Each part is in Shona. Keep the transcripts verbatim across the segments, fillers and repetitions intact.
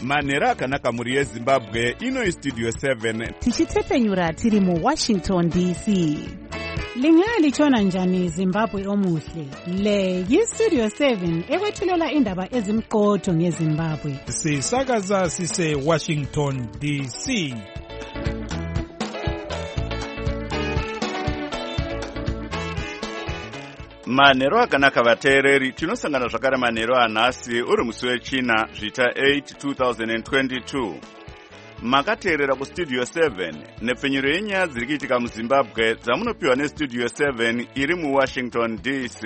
Manheru akanaka muri yeZimbabwe, ino Studio seven. Tichitsepenyura tiri mu Washington D C. Lingalitshona njani Zimbabwe omuhle? Le yiStudio seven ekwethulela indaba ezimqotho ngeZimbabwe. Sisakaza sise Washington D C. Manheru akanaka vateereri, tinosangana zvakare manheru anhasi uri musi wechina zvita eight two thousand twenty-two. Makateerera kuStudio seven nepfenyuro yenyaya dziri kuitika muZimbabwe dzamunopiwa neStudio seven iri muWashington D C.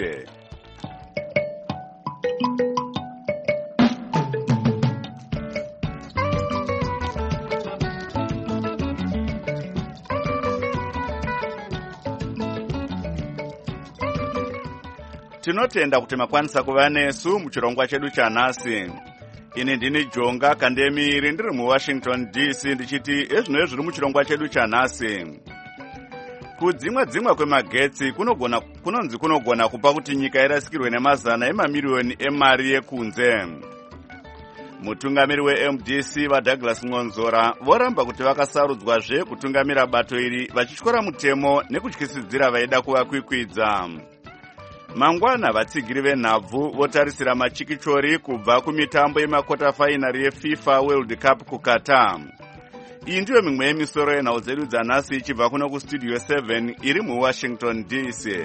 Tinotenda kuti makwanisa kuva nesu muchirongwa chedu chanhasi. Ini ndini Jonga Kandemiri ndiri muWashington D C ndichiti ezvino zviri muchirongwa chedu chanhasi. Kudzimwa dzimwa kwemagetsi kunogona kunonzi kunogona kupa kuti nyika irasikirwe nemazana emamiliyoni emari yekunze. Mutungamiri weM D C vaDouglas Ngonzora voramba kuti vakasarudzwazve kutungamira bato iri vachityora mutemo nekutyisidzira vaida kuvakwikwidza. Mangwana vatsigiri venhabvu votarisira machikichori kubva kumitambo yemakota fainari yeFIFA World Cup kuQatar. Iyi ndiyo mimwe yemisoro yenhau dzedu dzanhasi ichibva kuno kuStudio seven iri muWashington D C.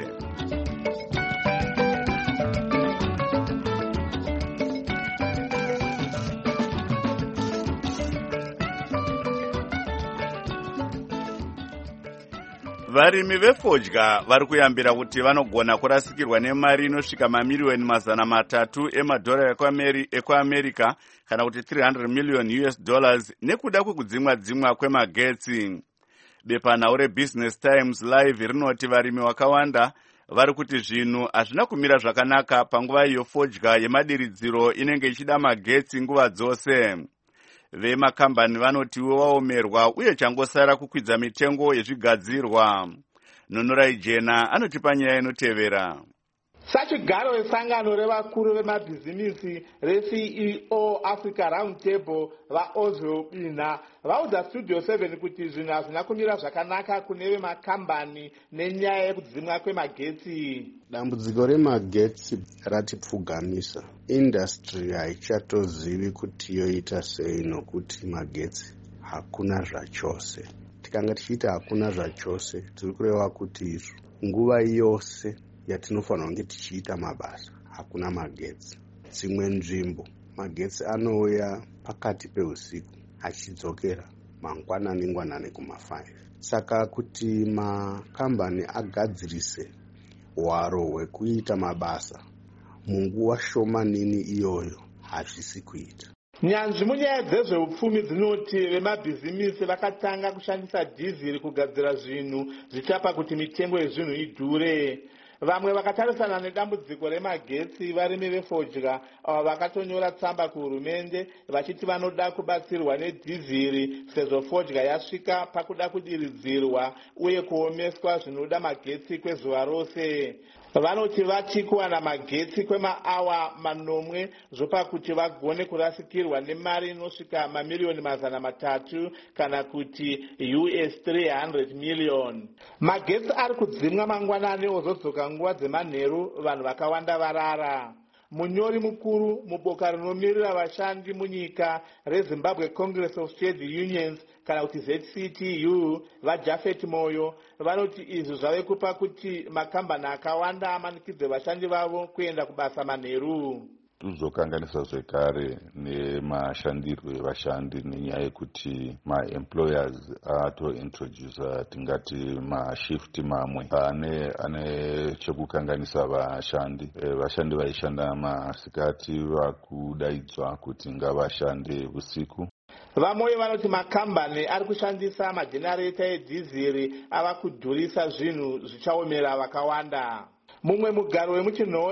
Varimi vefodya vari kuyambira kuti vanogona kurasikirwa nemari inosvika mamiliyoni mazana matatu emadhora ekuAmerica kana kuti three hundred million U S dollars nekuda kwekudzimwa dzimwa kwemagetsi. Bepanhau reBusiness Times Live rinoti varimi vakawanda vari kuti zvinhu hazvina kumira zvakanaka panguva iyo fodya yemadiridziro inenge ichida magetsi nguva dzose. Vemakambani vanotiwo vaomerwa uye changosara kukwidza mitengo yezvigadzirwa. Nonorai Jena anotipa nyaya inotevera. Sachigaro wesangano revakuru vemabhizimisi reC E O Africa Roundtable vaOzwell Bina vaudza Studio seven kuti zvinhu hazvina kumira zvakanaka kune vemakambani nenyaya yekudzimwa kwemagetsi. Dambudziko remagetsi ratipfugamisa. Industry haichatozivi kuti yoita sei nokuti magetsi hakuna zvachose. Tikanga tichiti hakuna zvachose, tiri kureva kuti izvo nguva yose yatinofanira kunge tichiita mabasa hakuna magetsi. Dzimwe nzvimbo magetsi anouya pakati peusiku achidzokera mangwanani ngwanani kuma five. Saka kuti makambani agadzirise hwaro hwekuita mabasa munguva shomanini iyoyo hazvisi kuita. Nyanzvi munyaya dzezveupfumi dzinoti vemabhizimisi vakatanga kushandisa dhiziri kugadzira zvinhu zvichapa kuti mitengo yezvinhu idhure. Vamwe vakatarisana nedambudziko remagetsi varimi vefodya avo vakatonyora tsamba kuhurumende vachiti vanoda kubatsirwa nedhiziri sezvo fodya yasvika pakuda kudiridzirwa uye kuomeswa zvinoda magetsi kwezuva rose. Vanoti vati kuwana magetsi kwemaawa manomwe zvopa kuti vagone kurasikirwa nemari inosvika mamiliyoni mazana matatu kana kuti U S three hundred million. Magetsi ari kudzimwa mangwanani ozodzoka nguva dzemanheru vanhu vakawanda varara. Munyori mukuru muboka rinomirira vashandi munyika reZimbabwe Congress of Trade Unions kana kuti Z C T U vaJafet Moyo vanoti izvi zvave kupa kuti makambani akawanda amanikidze vashandi vavo kuenda kubasa manheru. Tuzokanganisa zvekare nemashandirwo evashandi nenyaya yekuti maemployers atointroduce tingati mashift mamwe ane ane chekukanganisa vashandi. E, vashandi vaishanda masikati vakudaidzwa kuti ngavashande usiku. Vamwe vanoti makambani ari kushandisa majenareta edhiziri ava kudhurisa zvinhu zvichaomera vakawanda. Mumwe mugaro wemuchinhoi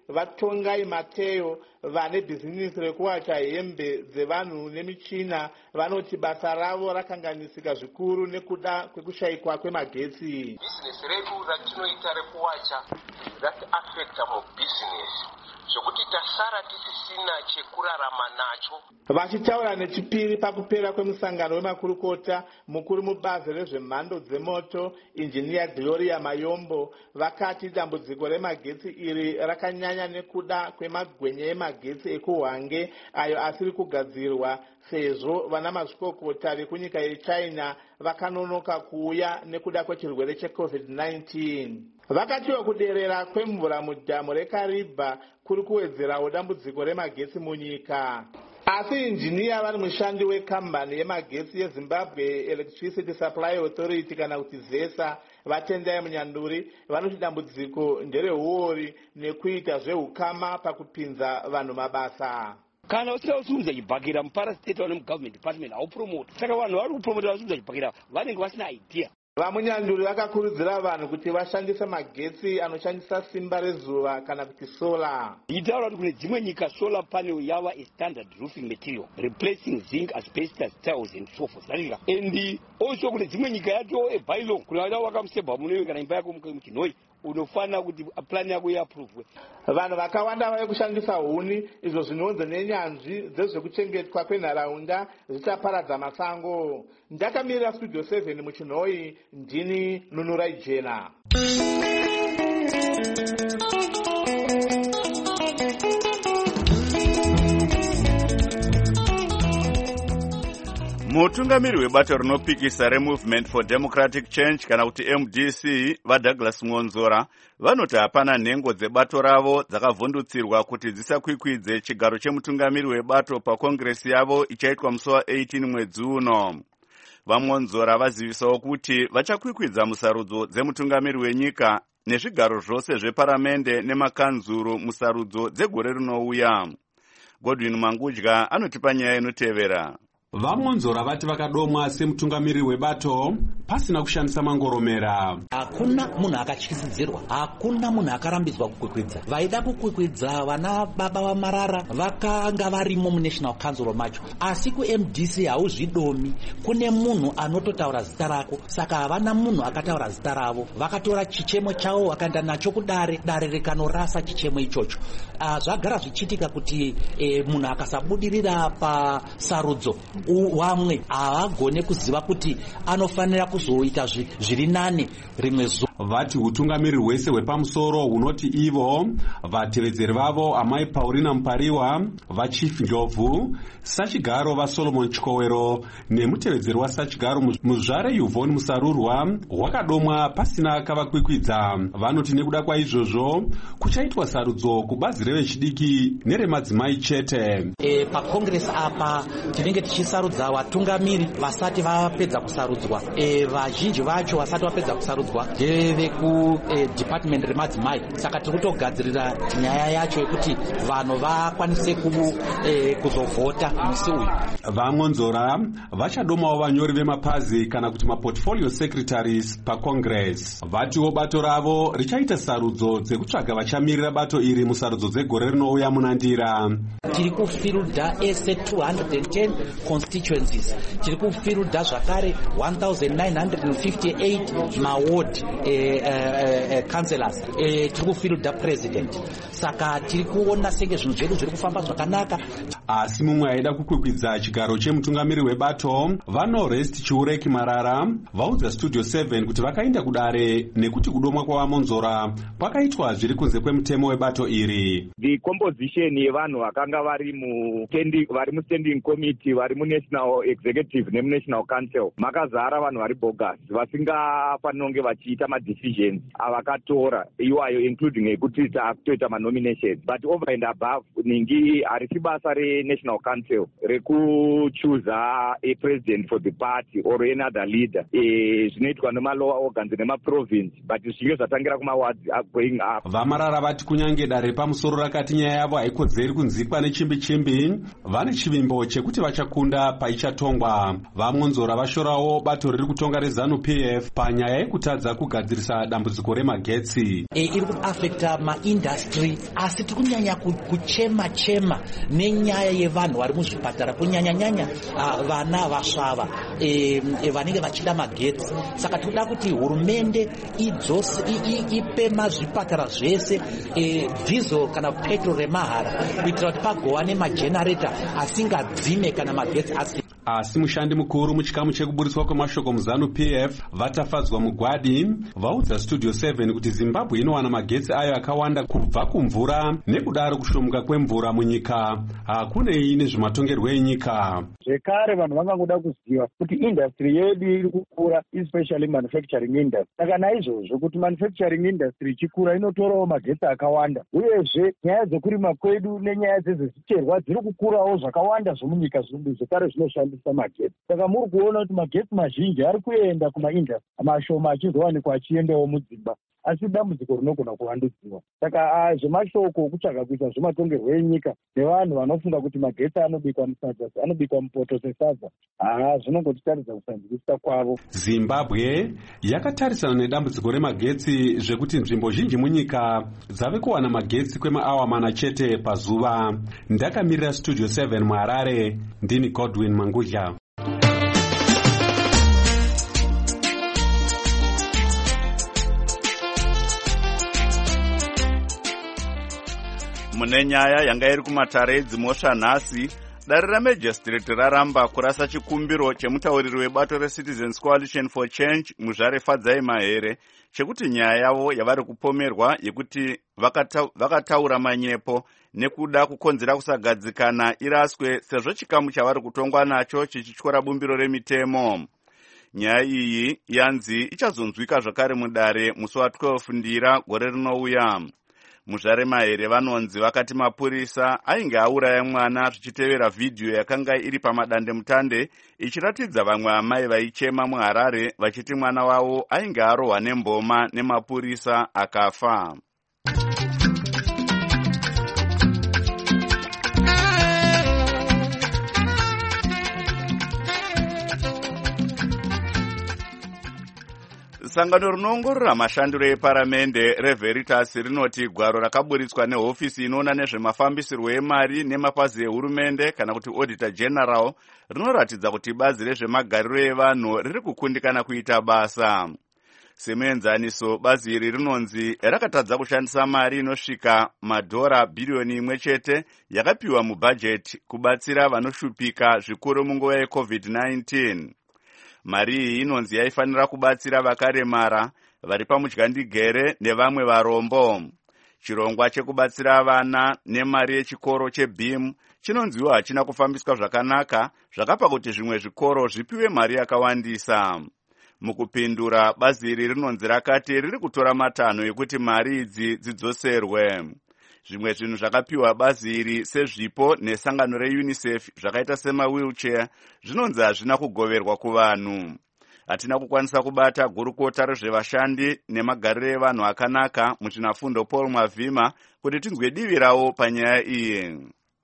vatongai Mateo vane bhizinisi rekuwacha hembe dzevanhu nemichina vanoti basa ravo rakanganisika zvikuru nekuda kwekushayikwa kwemagetsi. Bhizinesi redu ratinoita rekuwacha rati affecta mubhizinesi zvokuti tasara tisisina chekurarama nacho. Vachitaura nechipiri pakupera kwemusangano wemakurukota, mukuru mubazi rezvemhando dzemoto injiniya Gloria Mayombo vakati dambudziko remagetsi iri rakanyanya nekuda kwemagwenya emagetsi ekuhwange ayo asiri kugadzirwa sezvo vana mazvikokota vekunyika yeChina vakanonoka kuuya nekuda kwechirwere checovid nineteen. Vakatiwa kuderera kwemvura mudhamu reKariba kuri kuwedzerawo dambudziko remagetsi munyika. Asi injiniya vari mushandi wekambani yemagetsi yeZimbabwe Electricity Supply Authority kana kuti ZESA vatendai munyanduri vanoti dambudziko nderehuori nekuita zvehukama pakupinza vanhu mabasa. Kana usina usunza chibhakira muparastate vane mugovernment department haupromote. Saka vanhu vari kupromota vasunza chibhakira vanenge vasina idea. Vamunyanduri vakakurudzira vanhu kuti vashandise magetsi anoshandisa simba rezuva kana kuti solar. Itaura kuti kune dzimwe nyika solar panel yava a standard roofing material replacing zinc, asbestos, tiles and so forth. And also kune dzimwe nyika yato a bylaw kuti vada wakamusebha munewe kana imba yako muchinoi unofana kuti plan yako iapprove. Vanhu vakawanda vari kushandisa huni izvo zvinonzi nenyanzvi dzezvekuchengetwa kwenharaunda zvichaparadza masango. Ndakamirira studio seven muchinoi, ndini Nunurai Jena. Mutungamiri webato rinopikisa reMovement for Democratic Change kana kuti M D C vaDouglas Ngonzora vanoti hapana nhengo dzebato ravo dzakavhundutsirwa kuti dzisakwikwidze chigaro chemutungamiri webato pakongresi yavo ichaitwa musi wa-eighteen mwedzi uno. VaNgonzora vazivisawo kuti vachakwikwidza musarudzo dzemutungamiri wenyika nezvigaro zvose zveparamende nemakanzuru musarudzo dzegore rinouya. Godwin Mangudya anotipa nyaya inotevera. VaNgonzora vati vakadomwa semutungamiri webato pasina kushandisa mangoromera. Hakuna munhu akatyisidzirwa, hakuna munhu akarambidzwa kukwikwidza. Vaida kukwikwidza vana baba vaMarara vakanga varimo muNational Council macho, asi kuM D C hauzvidomi. Kune munhu anototaura zita rako, saka havana munhu akataura zita ravo. Vakatora chichemo chavo vakaenda nacho kudare, dare rikanorasa chichemo ichocho. Uh, zvagara zvichitika kuti eh, munhu akasabudirira pasarudzo vamwe havagone kuziva kuti anofanira kuzoita zviri nane rimwe zuva. Vati utungamiri hwese hwepamusoro hunoti ivo, vatevedzeri vavo amai Paulina Mupariwa, vaChief Ndlovu, sachigaro vaSolomon Chikowero nemutevedzeri wasachigaro muzvare Yvonne Musarurwa hwakadomwa pasina kavakwikwidza. Vanoti nekuda kwaizvozvo kuchaitwa sarudzo kubazi revechidiki neremadzimai chete. E, pakongresi apa tinenge tichisarudza vatungamiri vasati vapedza kusarudzwa. E, vazhinji vacho vasati vapedza kusarudzwa veku e, department remadzimai. Saka tiri kutogadzirira nyaya yacho yekuti vanhu vakwanise ku, e, kuzovhota musi uyu. VaNgonzora vachadomawo vanyori vemapazi kana kuti maportfolio secretaries pacongress. Vatiwo bato ravo richaita sarudzo dzekutsvaga vachamirira bato iri musarudzo dzegore rinouya munandira. Tiri kufirudha ese two hundred ten constituencies. Tiri kufirudha zvakare one thousand nine hundred fifty-eight maward eh, eh, eh, councillors. Eh, tiri kufirudha president. Saka tiri kuona senge zvinhu zvedu zviri kufamba zvakanaka. Asi mumwe aida kukwikwidza chigaro chemutungamiri webato, vaNorest Chiureki Marara vaudza Studio seven kuti vakaenda kudare nekuti kudomwa kwavaMonzora kwakaitwa zviri kunze kwemutemo webato iri. The composition yevanhu vakanga vari mu vari mu standing committee vari mu national executive nemu national council makazara vanhu vari bogus vasingafanira kunge vachiita ma decisions avakatora iwayo including ekuti takutoita ma nominations, but over and above ningi harisi basa re renational council rekuchuza a president for the party or another leader zvinoitwa nemalower organs nemaprovince but zvinge zvatangira kumawards going up. Vamarara vati kunyange dare pamusoro rakati nyaya yavo haikodzeri kunzikwa nechimbi chimbi, vane chivimbo chekuti vachakunda paichatongwa. Vamonzora vashorawo bato riri kutonga rezanu P F panyaya yekutadza kugadzirisa dambudziko remagetsi. E, iri kuafekta maindustry asi tiri kunyanya kuchema chema nenyaya yevanhu vari muzvipatara kunyanyanyanya uh, vana vasvava e, e, vanenge vachida magetsi. Saka tinoda kuti hurumende idzose ipe mazvipatara zvese e, diesel kana petrol remahara kuitira kuti pagova nemagenerator asingadzime kana magetsi asi asi mushandi mukuru muchikamu chekuburitswa kwemashoko muzanu P F vatafadzwa mugwadi vaudza Studio seven kuti Zimbabwe inowana magetsi ayo akawanda kubva kumvura nekudaro kushomuka kwemvura munyika hakunei nezvematongerwo enyika. Zvekare vanhu vangangoda kuziva kuti industry yedu iri kukura, especially manufacturing industry. Saka naizvozvo kuti manufacturing industry ichikura inotorawo magetsi akawanda, uyezve nyaya dzekurima kwedu nenyaya dzezviterwa dziri kukurawo zvakawanda zvomunyika zvekare zvinoshandisa magetsi. Saka muri kuona kuti magetsi mazhinji ari kuenda kumaindustry, mashoma achizowanikwa achiendawo mudzimba, asi dambudziko rinogona kuvandudziwa. Saka zvemashoko okutsvaga kuita zvematongerwo enyika nevanhu vanofunga kuti magetsi anobikwa musadza, anobikwa mupoto sesadza, haa zvinongotiratidza kusanzwisisa kwavo. Zimbabwe yakatarisana nedambudziko remagetsi zvekuti nzvimbo zhinji munyika dzave kuwana magetsi kwemaawa mana chete pazuva. Ndakamirira Studio seven muHarare, ndini Godwin Mangudya. Mune nyaya yanga iri kumatare edzimosva nhasi, dare raMagistrate raramba kurasa chikumbiro chemutauriri webato reCitizens Coalition for Change Muzvare Fadzai Mahere chekuti nyaya yavo yavari kupomerwa yekuti vakata, vakataura manyepo nekuda kukonzera kusagadzikana iraswe sezvo chikamu chavari kutongwa nacho chichityora bumbiro remitemo. Nyaya iyi yanzi ichazonzwika zvakare mudare musi wa12 Ndira gore rinouya. Muzvare Mahere vanonzi vakati mapurisa ainge auraya mwana zvichitevera vhidhiyo yakanga iri pamadande mutande ichiratidza vamwe amai vaichema muHarare vachiti mwana wavo ainge arohwa nemboma nemapurisa akafa. Sangano rinoongorora mashandiro eparamende reVeritas rinoti gwaro rakaburitswa nehofisi inoona nezvemafambisirwo emari nemapazi ehurumende kana kuti Auditor General rinoratidza kuti bazi rezvemagariro evanhu riri kukundikana kuita basa. Semuenzaniso, bazi iri rinonzi rakatadza kushandisa mari inosvika madhora bhiriyoni imwe chete yakapiwa mubhajeti kubatsira vanoshupika zvikuru munguva yeCovid nineteen. Mari iyi inonzi yaifanira kubatsira vakaremara, vari pamudyandigere nevamwe varombo. Chirongwa chekubatsira vana nemari yechikoro cheB I M chinonziwa hachina kufambiswa zvakanaka, zvakapa kuti zvimwe zvikoro zvipiwe mari yakawandisa. Mukupindura, bazi iri rinonzi rakati riri kutora matanho ekuti mari idzi dzidzoserwe. Zvimwe zvinhu zvakapiwa bazi iri sezvipo nesangano reUNICEF zvakaita sema-wheelchair zvinonzi hazvina kugoverwa kuvanhu. Hatina kukwanisa kubata gurukota rezvevashandi nemagariro evanhu akanaka muchinafundo Paul Mavhima kuti tinzwe divi rawo panyaya iyi.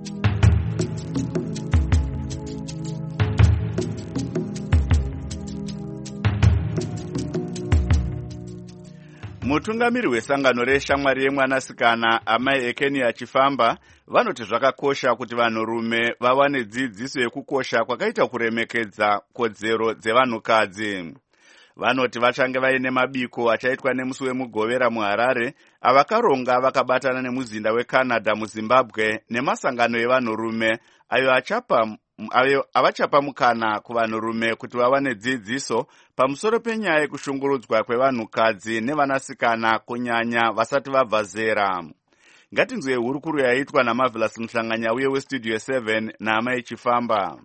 Mutungamiri wesangano reshamwari yemwanasikana amai Ekeni achifamba vanoti zvakakosha kuti vanhurume vawane dzidziso yekukosha kwakaita kuremekedza kodzero dzevanhukadzi. Vanoti vachange vaine mabiko achaitwa nemusi wemugovera muHarare avakaronga vakabatana nemuzinda weCanada muZimbabwe nemasangano evanhurume ayo achapa ayo avachapa mukana kuvanhurume kuti vawane dzidziso pamusoro penyaya yekushungurudzwa kwevanhukadzi nevanasikana kunyanya vasati vabva zera. Ngatinzwe hurukuru yaitwa naMarvelous Muhlanganya uye weStudio seven naamai Chifamba.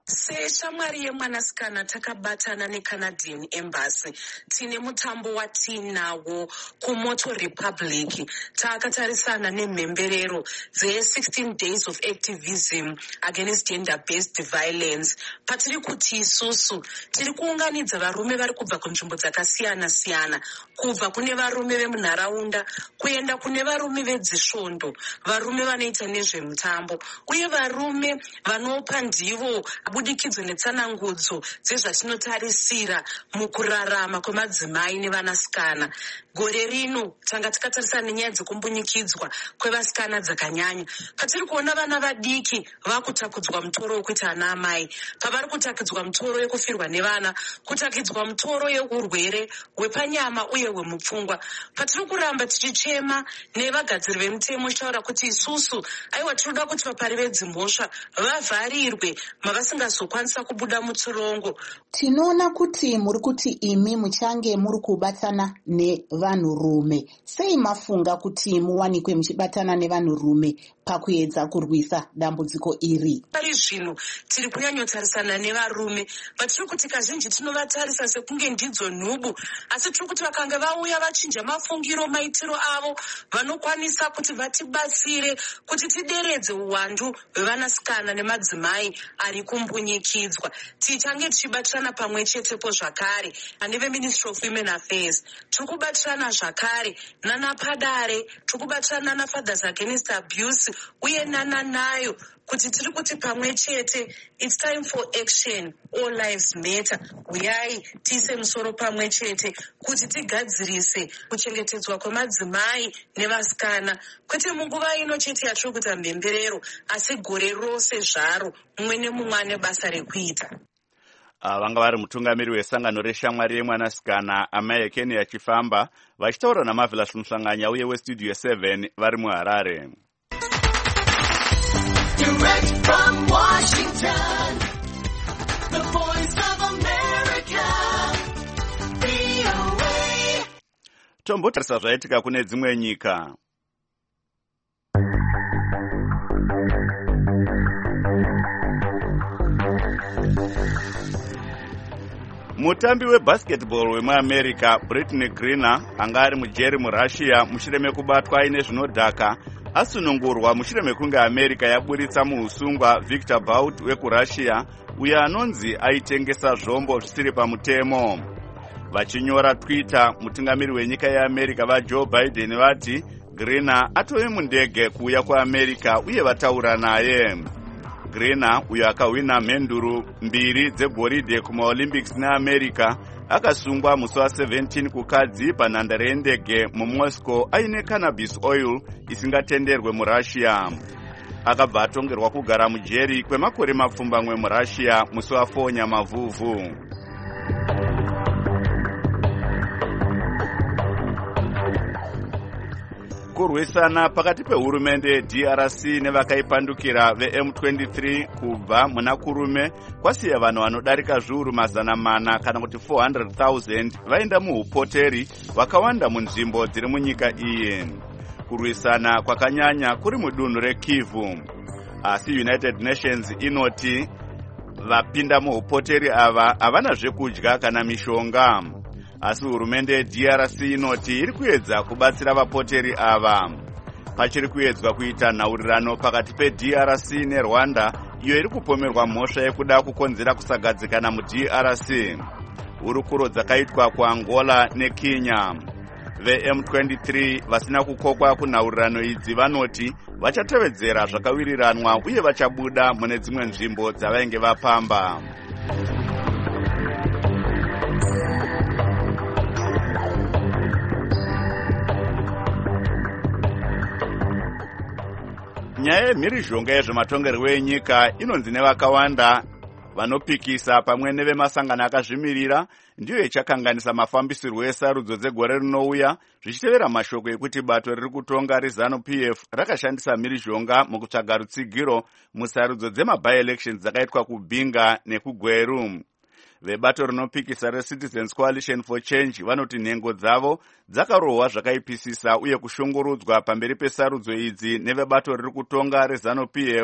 Seshamwari yemwanasikana takabatana neCanadian Embassy tine mutambo watinawo kuMoto Republic. Takatarisana nemhemberero dze-sixteen days of activism against gender-based violence. Patiri kuti isusu tiri kuunganidza varume vari kubva kunzvimbo dzakasiyana-siyana, kubva kune varume vemunharaunda kuenda kune varume vedzisvondo, varume vanoita nezvemutambo uye varume vanopa ndivo budikidzo netsanangudzo dzezvatinotarisira mukurarama kwemadzimai nevanasikana. Gore rino tanga tikatarisana nenyaya dzekumbunyikidzwa kwevasikana dzakanyanya. Patiri kuona vana vadiki vakutakudzwa mutoro wekuita ana amai, pavari kutakidzwa mutoro yekufirwa nevana, kutakidzwa mutoro yeurwere hwepanyama uye hwemupfungwa. Patiri kuramba tichichema nevagadziri vemutemo tichitaura kuti isusu aiwa tinoda kuti vapari vedzimhosva vavharirwe mavasingazokwanisa kubuda mutsorongo. Tinoona kuti muri kuti imi muchange muri kubatana nevanhurume. Sei mafunga kuti muwanikwe muchibatana nevanhurume pakuedza kurwisa dambudziko iri? Pari zvino tiri kunyanyotarisana nevarume, vatiri kuti kazhinji tinovatarisa sekunge ndidzo nhubu, asi tiri kuti vakanga vauya vachinja mafungiro maitiro avo vanokwanisa kuti vatibatsire kuti tideredze uwandu hwevanasikana nemadzimai ari kumbunyikidzwa. Tichange tichibatirana pamwe chetepo zvakare neve Ministry of Women Affairs, tiri kubatirana zvakare nana Padare, tiri kubatirana nana Fathers Against Abuse uye nana Nayo, kuti tiri kuti pamwe chete it's time for action, all lives matter. Uyai tiise musoro pamwe chete kuti tigadzirise kuchengetedzwa kwemadzimai nevasikana, kwete munguva ino chete yatiri kuita mhemberero, asi gore rose zvaro, mumwe nemumwe ane basa rekuita. Uh, vanga vari mutungamiri wesangano reshamwari yemwanasikana amai ekeni yachifamba vachitaura naMarvelous Musanganya uye westudio seven vari muHarare. Direct from Washington, the voice of America, V O A. Tombotarisa zvaitika kune dzimwe nyika. Mutambi webasketball wemuAmerica Brittany Griner anga ari mujeri muRussia mushure mekubatwa aine zvinodhaka asunungurwa mushure mekunge America yaburitsa muusungwa Victor Bout wekuRussia uyo anonzi aitengesa zvombo zvisiri pamutemo. Vachinyora Twitter, mutungamiri wenyika yeAmerica vaJoe Biden vati Griner atove mundege kuuya kuAmerica uye vataura naye. Griner uyo akawina mhenduro mbiri dzegoridhe kumaOlympics neAmerica akasungwa musi wa-seventeen kukadzi panhandare yendege muMoscow aine cannabis oil isingatenderwe muRussia. Akabva atongerwa kugara mujeri kwemakore mapfumbamwe muRussia musi wa-four Nyamavhuvhu. Kurwisana pakati pehurumende yeD R C nevakaipandukira veM twenty-three kubva muna kurume kwasiya vanhu vanodarika zviuru mazana mana kana kuti four hundred thousand vaenda muhupoteri vakawanda munzvimbo dziri munyika iyi. Kurwisana kwakanyanya kuri mudunhu reKivu, asi United Nations inoti vapinda muhupoteri ava havana zvekudya kana mishonga. Asi hurumende yeD R C inoti iri kuedza kubatsira vapoteri ava. Pachiri kuedzwa kuita nhaurirano pakati peD R C neRwanda iyo iri kupomerwa mhosva yekuda kukonzera kusagadzikana muD R C. Hurukuro dzakaitwa kuAngola neKenya. VeM twenty-three vasina kukokwa kunhaurirano idzi vanoti vachatevedzera zvakawiriranwa uye vachabuda mune dzimwe nzvimbo dzavainge vapamba. Nyaya yemhirizhonga yezvematongerwo enyika inonzi nevakawanda vanopikisa pamwe nevemasangano akazvimirira ndiyo ichakanganisa mafambisirwo esarudzo dzegore rinouya, zvichitevera mashoko ekuti bato riri kutonga reZANU P F rakashandisa mhirizhonga mukutsvaga rutsigiro musarudzo dzema-by-elections dzakaitwa kuBinga nekuGweru. Vebato rinopikisa reCitizens Coalition for Change vanoti nhengo dzavo dzakarohwa zvakaipisisa uye kushungurudzwa pamberi pesarudzo idzi nevebato riri kutonga reZANU P F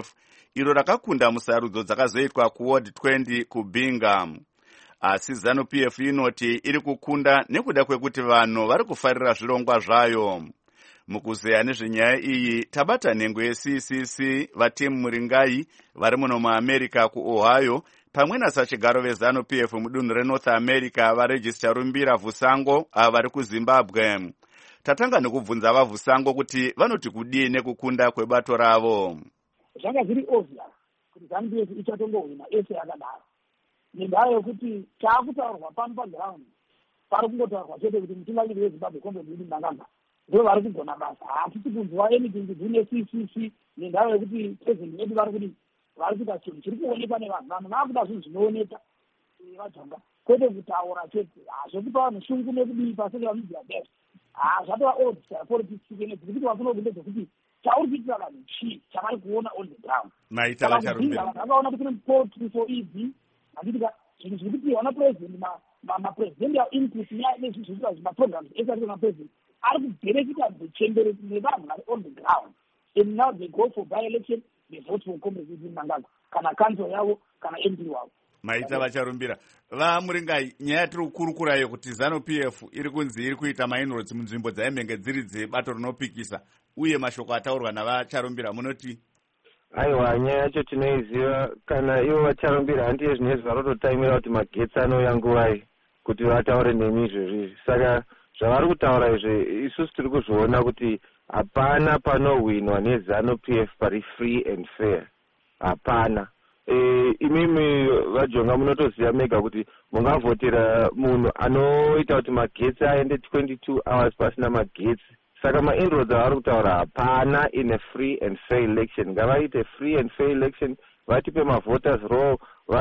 iro rakakunda musarudzo dzakazoitwa kuward twenty kubingham. Asi ZANU-P F inoti iri kukunda nekuda kwekuti vanhu vari kufarira zvirongwa zvayo. Mukuzeya nezvenyaya iyi tabata nhengo ye-C C C vatimu Muringai vari muno muAmerica kuOhio pamwe nasachigaro veZANU-P F mudunhu reNorth America vaRegista Rumbira Vusango ava vari kuZimbabwe. Tatanga nekubvunza vaVusango kuti vanoti kudii nekukunda kwebato ravo. Zvanga zviri obvious kuti ZANU-P F ichatongohwina ese yakadaro. Nendaa yekuti taakutaurwa pano paground pari kungotaurwa chete kuti mutungamiri weZimbabwe Comrade Mnangagwa ndivo vari kugona basa. Hatisi kunzwa anything kune C C C nendaa yekuti president wedu vari kuti vari kuita chinhu chiri kuonekwa nevanhu. Vanhu vaakuda zvinhu zvinooneka vajonga kwete kutaura chete. Zvokupa vanhu shungu nekudii paseka media desk. Zvatova odds politics nekuti vafuna kunde zvekuti chauri kuitira vanhu chii chavari kuona on the ground. Maita vacharumbira. Vakaona kuti kune poetry for easy. Anditika zvinhu zviri kuti wana president mapresident ya input nezvinhu zviri zvimaprograms esari mapresident ari kuberekita zvechembereti nevanhu vari on the ground. And now they go for by-election, they vote for Comrade Mnangagwa kana council yavo kana M P wavo. Maita vacharumbira. VaMuringai, nyaya tiri kukurukurayo kuti ZANU-P F iri kunzi iri kuita mainroads munzvimbo dzaimenge dziri dzebato rinopikisa uye mashoko ataurwa navacharumbira munoti? Aiwa, nyaya yacho tinoiziva. Kana ivo vacharumbira handiye zvinezvi varototaimira kuti magetsi anouya nguvai kuti vataure nemi izvezvi. Saka zvavari kutaura izvi isusu tiri kuzviona kuti hapana panohwinwa neZANU-P F pari free and fair. Hapana. E, imimi vajonga munotoziva mega kuti mungavhotera munhu anoita kuti magetsi aende twenty-two hours pasina magetsi. Saka mainroads avari kutaura hapana in a free and fair election. Ngavaite free and fair election, vatipe mavoters roll,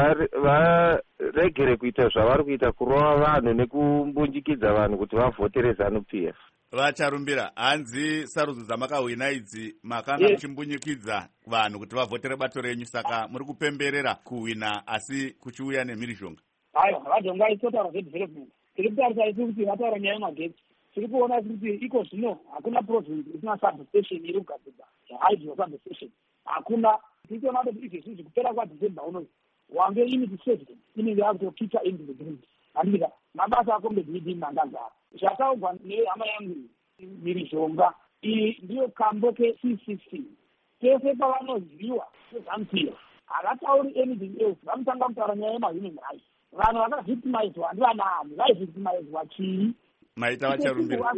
varegere kuita zvavari kuita kurova vanhu nekumbunjikidza vanhu kuti vavhotere ZANU-P F. Vacharumbira, hanzi sarudzo dzamakahwina idzi makanga muchimbunyikidza vanhu kuti vavhotere bato renyu, saka muri kupemberera kuhwina asi kuchiuya nemhirizhonga. Aiwa, vajonga itotaura zvedevelopment. Tiri kutarisa isi kuti vataura nyaya yemagetsi. Tiri kuona kuti iko zvino hakuna province isina substation iri kugadzirwa hydro substation. Hakuna. Tiri kuona kuti izvi zvizvi kupera kwaDecember unozi wange unity president inenge yakutokita into the grid. Andika mabasa akombe Mnangagwa. Zvakaugwa nehama yangu Mhirizhonga. Iyi ndiyo kambo ke-C C C. Pese pavanoziviwa nezANU-P F havatauri anything else. Vanotanga kutaura nyaya yemahuman rights. Vanhu vakavictimizwa ndivanani, vaivictimizwa chii? Maita vacharumbira.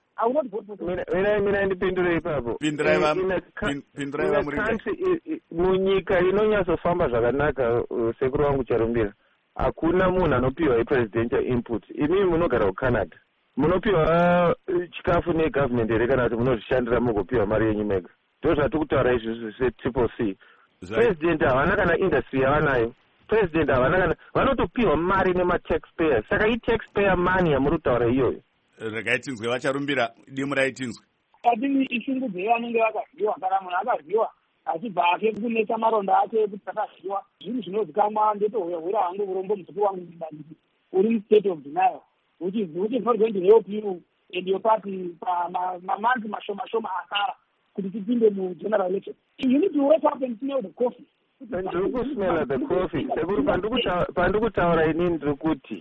Mina mina ndipindure ipapo. Pindurai vaMuringai. Munyika inonyatsofamba zvakanaka sekuru wangu Charumbira, hakuna munhu anopiwa ipresidential input. Imi munogara kuCanada, munopiwa chikafu negovernment here kana kuti munozvishandira mugopiwa mari yenyu mega? Ndo zvatiri kutaura izvi setriple C. President havana kana industry yavanayo. President havana kana vanotopiwa mari nemataxpayer. Saka itaxpayer money yamuri kutaura iyoyo. Regai tinzwe vacharumbira, dimurai tinzwe. Adini ishungu dzeya vanenge vakavhiwa, kana munhu akavhiwa achibva ake kunetsa maronda ake ekuti akavhiwa, zvinhu zvinozikamwa ndetohwehwera hangu urombo mudziku wangu ndidandiki uri mustate of denial, which is which is not going to help you and your party mamanzi mashoma shoma akara kuti tipinde mugeneral election. You need to wake up and smell the coffee. Ndiri kusmell the coffee. Sekuru pandikutaura inini ndiri kuti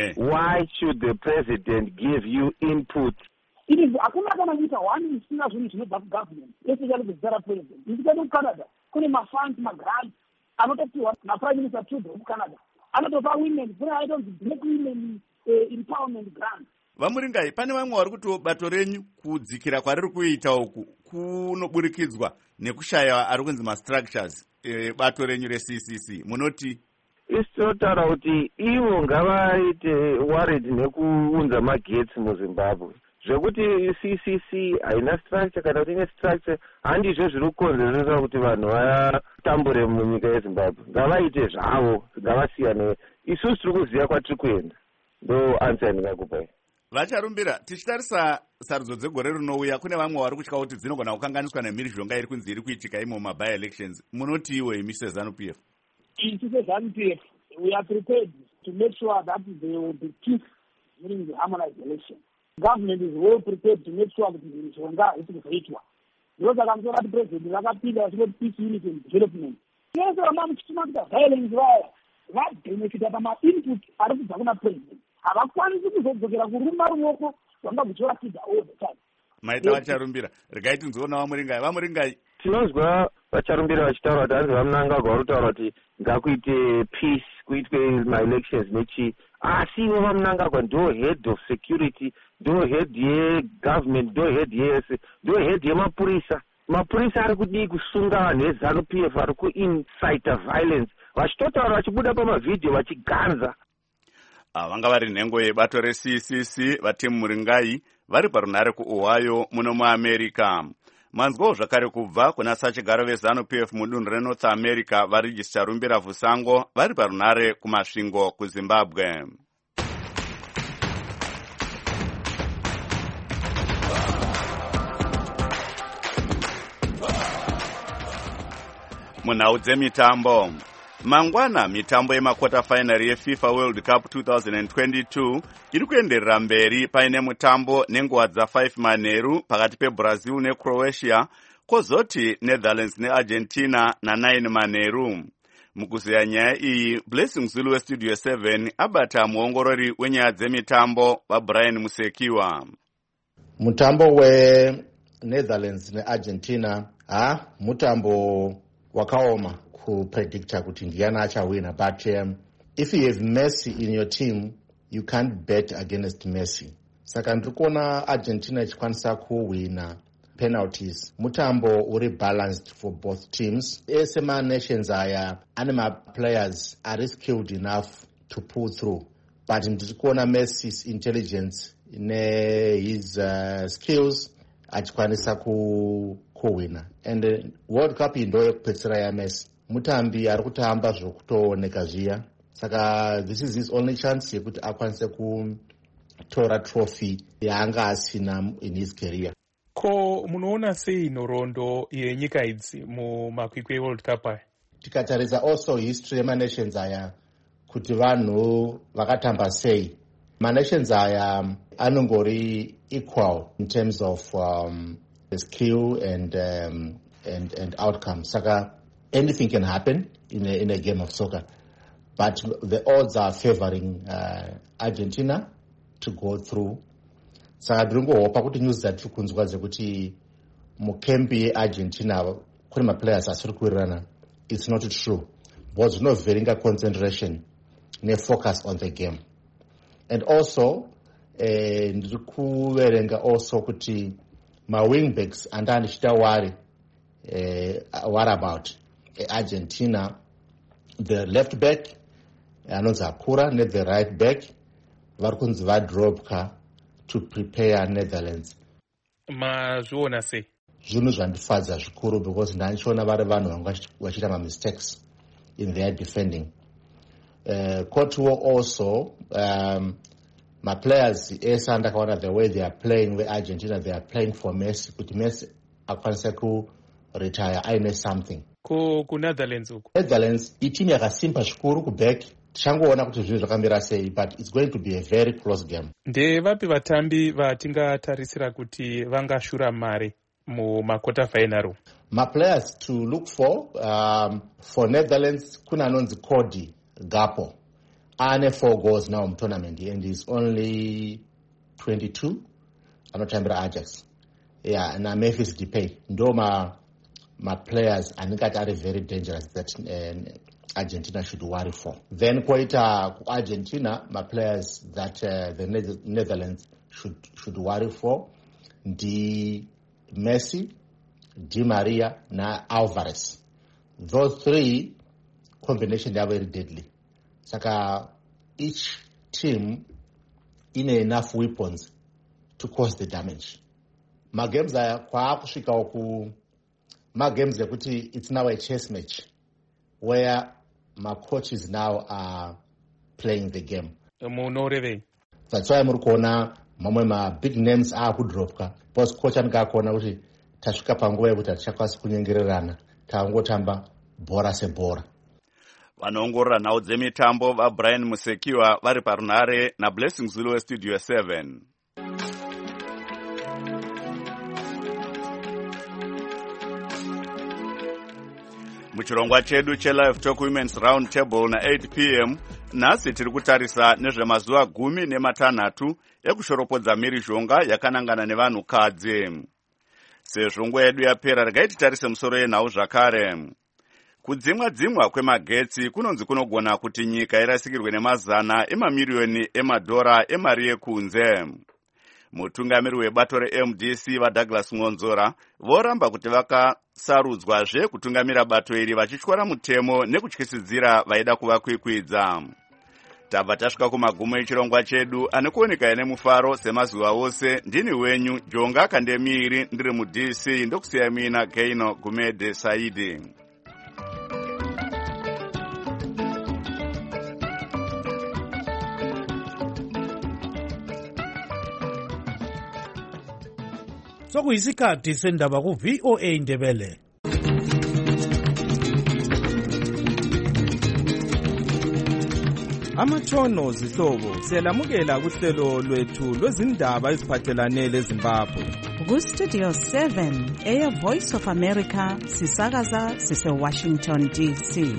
why should the president give you input? It is hakuna kana kuita one isina zvinhu zvinobva kugovernment, especially kuzara president. Ndikaenda kuCanada kune mafunds magrants anotopiwa naprime minister Trudeau kuCanada, anotopa women, kune aitonzi black women empowerment grant. VaMuringai, pane vamwe vari kuti bato renyu kudzikira kwariri kuita uku kunoburikidzwa nekushaya ari kunzi mastructures bato renyu re-C C C. Munoti? Isi tinotaura kuti ivo ngavaite worried nekuunza magetsi muZimbabwe. Zvekuti C C C haina structure kana kuti ine structure handizvo zviri kukonzeresa kuti vanhu vatambure munyika yeZimbabwe. Ngavaite zvavo, ngavasiyane. Isusu tiri kuziva kwatiri kuenda. Ndo answer yandingakupai. Vacharumbira, tichitarisa sarudzo dzegore rinouya, kune vamwe vari kutya kuti dzinogona kukanganiswa nemhirizhonga iri kunzi iri kuitika imo muma by elections. Munoti iwe imi seZANU-P F? Isi seZANU-P F, we are prepared to make sure that there will be peace during the harmonized election. Government is well prepared to make sure that mhirizhonga iri kuzoitwa. Ndosaka musora kuti president vakapinda vachingoti peace, unity and development. yese vama muchituma kuita violence vaya vabhenefita pamainput ari kubva kuna president. Havakwanisi kuzodzokera kuruma ruoko vanga kuchiratidza all the time. Maita vacharumbira regai tinzoona vamuringai vamuringai tinozwa vacharumbira vachitaura kuti hanzi vamunangagwa vari kutaura kuti ngakuite peace kuitwe maelections nechi asi ivo vamunangagwa ndo head of security ndo head yegovernment ndo head yese ndo head yemapurisa. Mapurisa ari kudii kusunga vanhu vezanu P F ari kuincita violence vachitotaura vachibuda pamavhidhiyo vachiganza. vanga vari nhengo yebato re-C C C vatimu muringai vari parunhare kuOhio muno muamerica. Manzwawo zvakare kubva kuna sachigaro vezanu P F mudunhu reNorth America vari Chicharumbira Vusango vari parunhare kumasvingo kuZimbabwe. Munhau dzemitambo. Mangwana mitambo yemakota final yeFIFA World Cup twenty twenty-two iri kuenderera mberi paine mutambo nenguva dza5 manheru pakati peBrazil neCroatia, kozoti Netherlands neArgentina na9 manheru. Mukuziya nyaya iyi, Blessing Zulu weStudio seven abata muongorori wenyaya dzemitambo vaBrian Musekiwa. Mutambo weNetherlands neArgentina ha mutambo wakaoma kupredicta kuti ndiani achawina, but um, if you have Messi in your team you can't bet against Messi. Saka ndiri kuona Argentina ichikwanisa kuwina penalties. Mutambo uri balanced for both teams. Ese ma-nations aya ane ma-players are skilled enough to pull through, but ndiri kuona Messi's intelligence ne his uh, skills achikwanisa ku kuwina. And uh, World Cup ndo yekupedzisira yaMessi. Mutambi ari kutamba zvokutooneka zviya, saka this is his only chance yekuti akwanise kutora trophy yaanga asina in his career. Ko munoona sei nhoroondo yenyika idzi mumakwikwi eWorld Cup aya? Tikatarisa also history yemanations aya kuti vanhu vakatamba sei. Manations aya anongori equal in terms of um, the skill and, um, and, and outcome. Saka anything can happen in a, in a game of soccer, but the odds are favoring uh, Argentina to go through. Saka ndingohopa kuti news dzatiri kunzwa dzekuti mukembi yeArgentina kune maplayers asiri kuwirirana, it's not true, because zvinovheringa concentration nefocus on the game. And also eh, ndiri kuverenga also kuti mawingbacks anda ndichita wari eh, what about Argentina, the left back anonzi Akura ne the right back vari kunzi vadropka to prepare Netherlands. Mazviona sei? Zvinhu zvandifadza zvikuru, because ndandichiona vari vanhu vanga vachiita ma-mistakes in their defending. Uh, Courtois also, um, ma-players ese andakaona the way they are playing with Argentina, they are playing for Messi, kuti Messi akwanisa ku retire aine something. Ku kuNetherlands uko. Netherlands itimu yakasimba zvikuru kuback. Tichangoona kuti zvinhu zvakamira sei, but it's going to be a very close game. Ndevapi vatambi vatingatarisira kuti vangashura mari mumakota final? Ma-players to look for um, for Netherlands kuna anonzi Cody Gakpo. Ane four goals now mutournament and he's only twenty-two. Anotambira Ajax. Yeah, na Memphis Depay. Ndo ma ma players aningati are very dangerous that uh, Argentina should worry for. Then kwaita Argentina, my players that uh, the Netherlands should should worry for, Di Messi, Di Maria, na Alvarez. Those three combination they are very deadly. Saka each team in enough weapons to cause the damage. Ma games are kwa kusvika ku ma games ekuti it's now a chess match where my coaches now are playing the game. That's why muri kuona mamwe ma big names are kudropka. Because coach anenge akuona kuti tasvika panguva yekuti hatichakwanisi kunyengererana, tangotamba bhora sebhora. Vanoongorora nhau dzemitambo vaBrian Musekiwa vari parunhare naBlessing Zulu weStudio seven. muchirongwa chedu chelive talk women's round table na eight p m nhasi tiri kutarisa nezvemazuva gumi nematanhatu ekushoropodza mhirizhonga yakanangana nevanhukadzi. Sezvo nguva yedu yapera, regai titarise musoro yenhau zvakare. Kudzimwa dzimwa kwemagetsi kunonzi kunogona kuti nyika irasikirwe nemazana emamiriyoni emadhora emari yekunze. Mutungamiri webato re-M D C vaDouglas Ngonzora voramba kuti vakasarudzwazve kutungamira bato iri vachityora mutemo nekutyisidzira vaida kuvakwikwidza. Tabva tasvika kumagumo echirongwa chedu anokuoneka ine mufaro semazuva ose. Ndini wenyu Jonga Kandemiri, ndiri mu-D C, ndokusiya mina Gaino Gumede Saidi. Sokuyisikhathi sendaba ku-V O A Ndebele. Amatshono zihlobo siyalamukela kuhlelo lwethu lwezindaba eziphathelane leZimbabwe. Ku-Studio seven, Air Voice of America, sisakaza sise-Washington D C.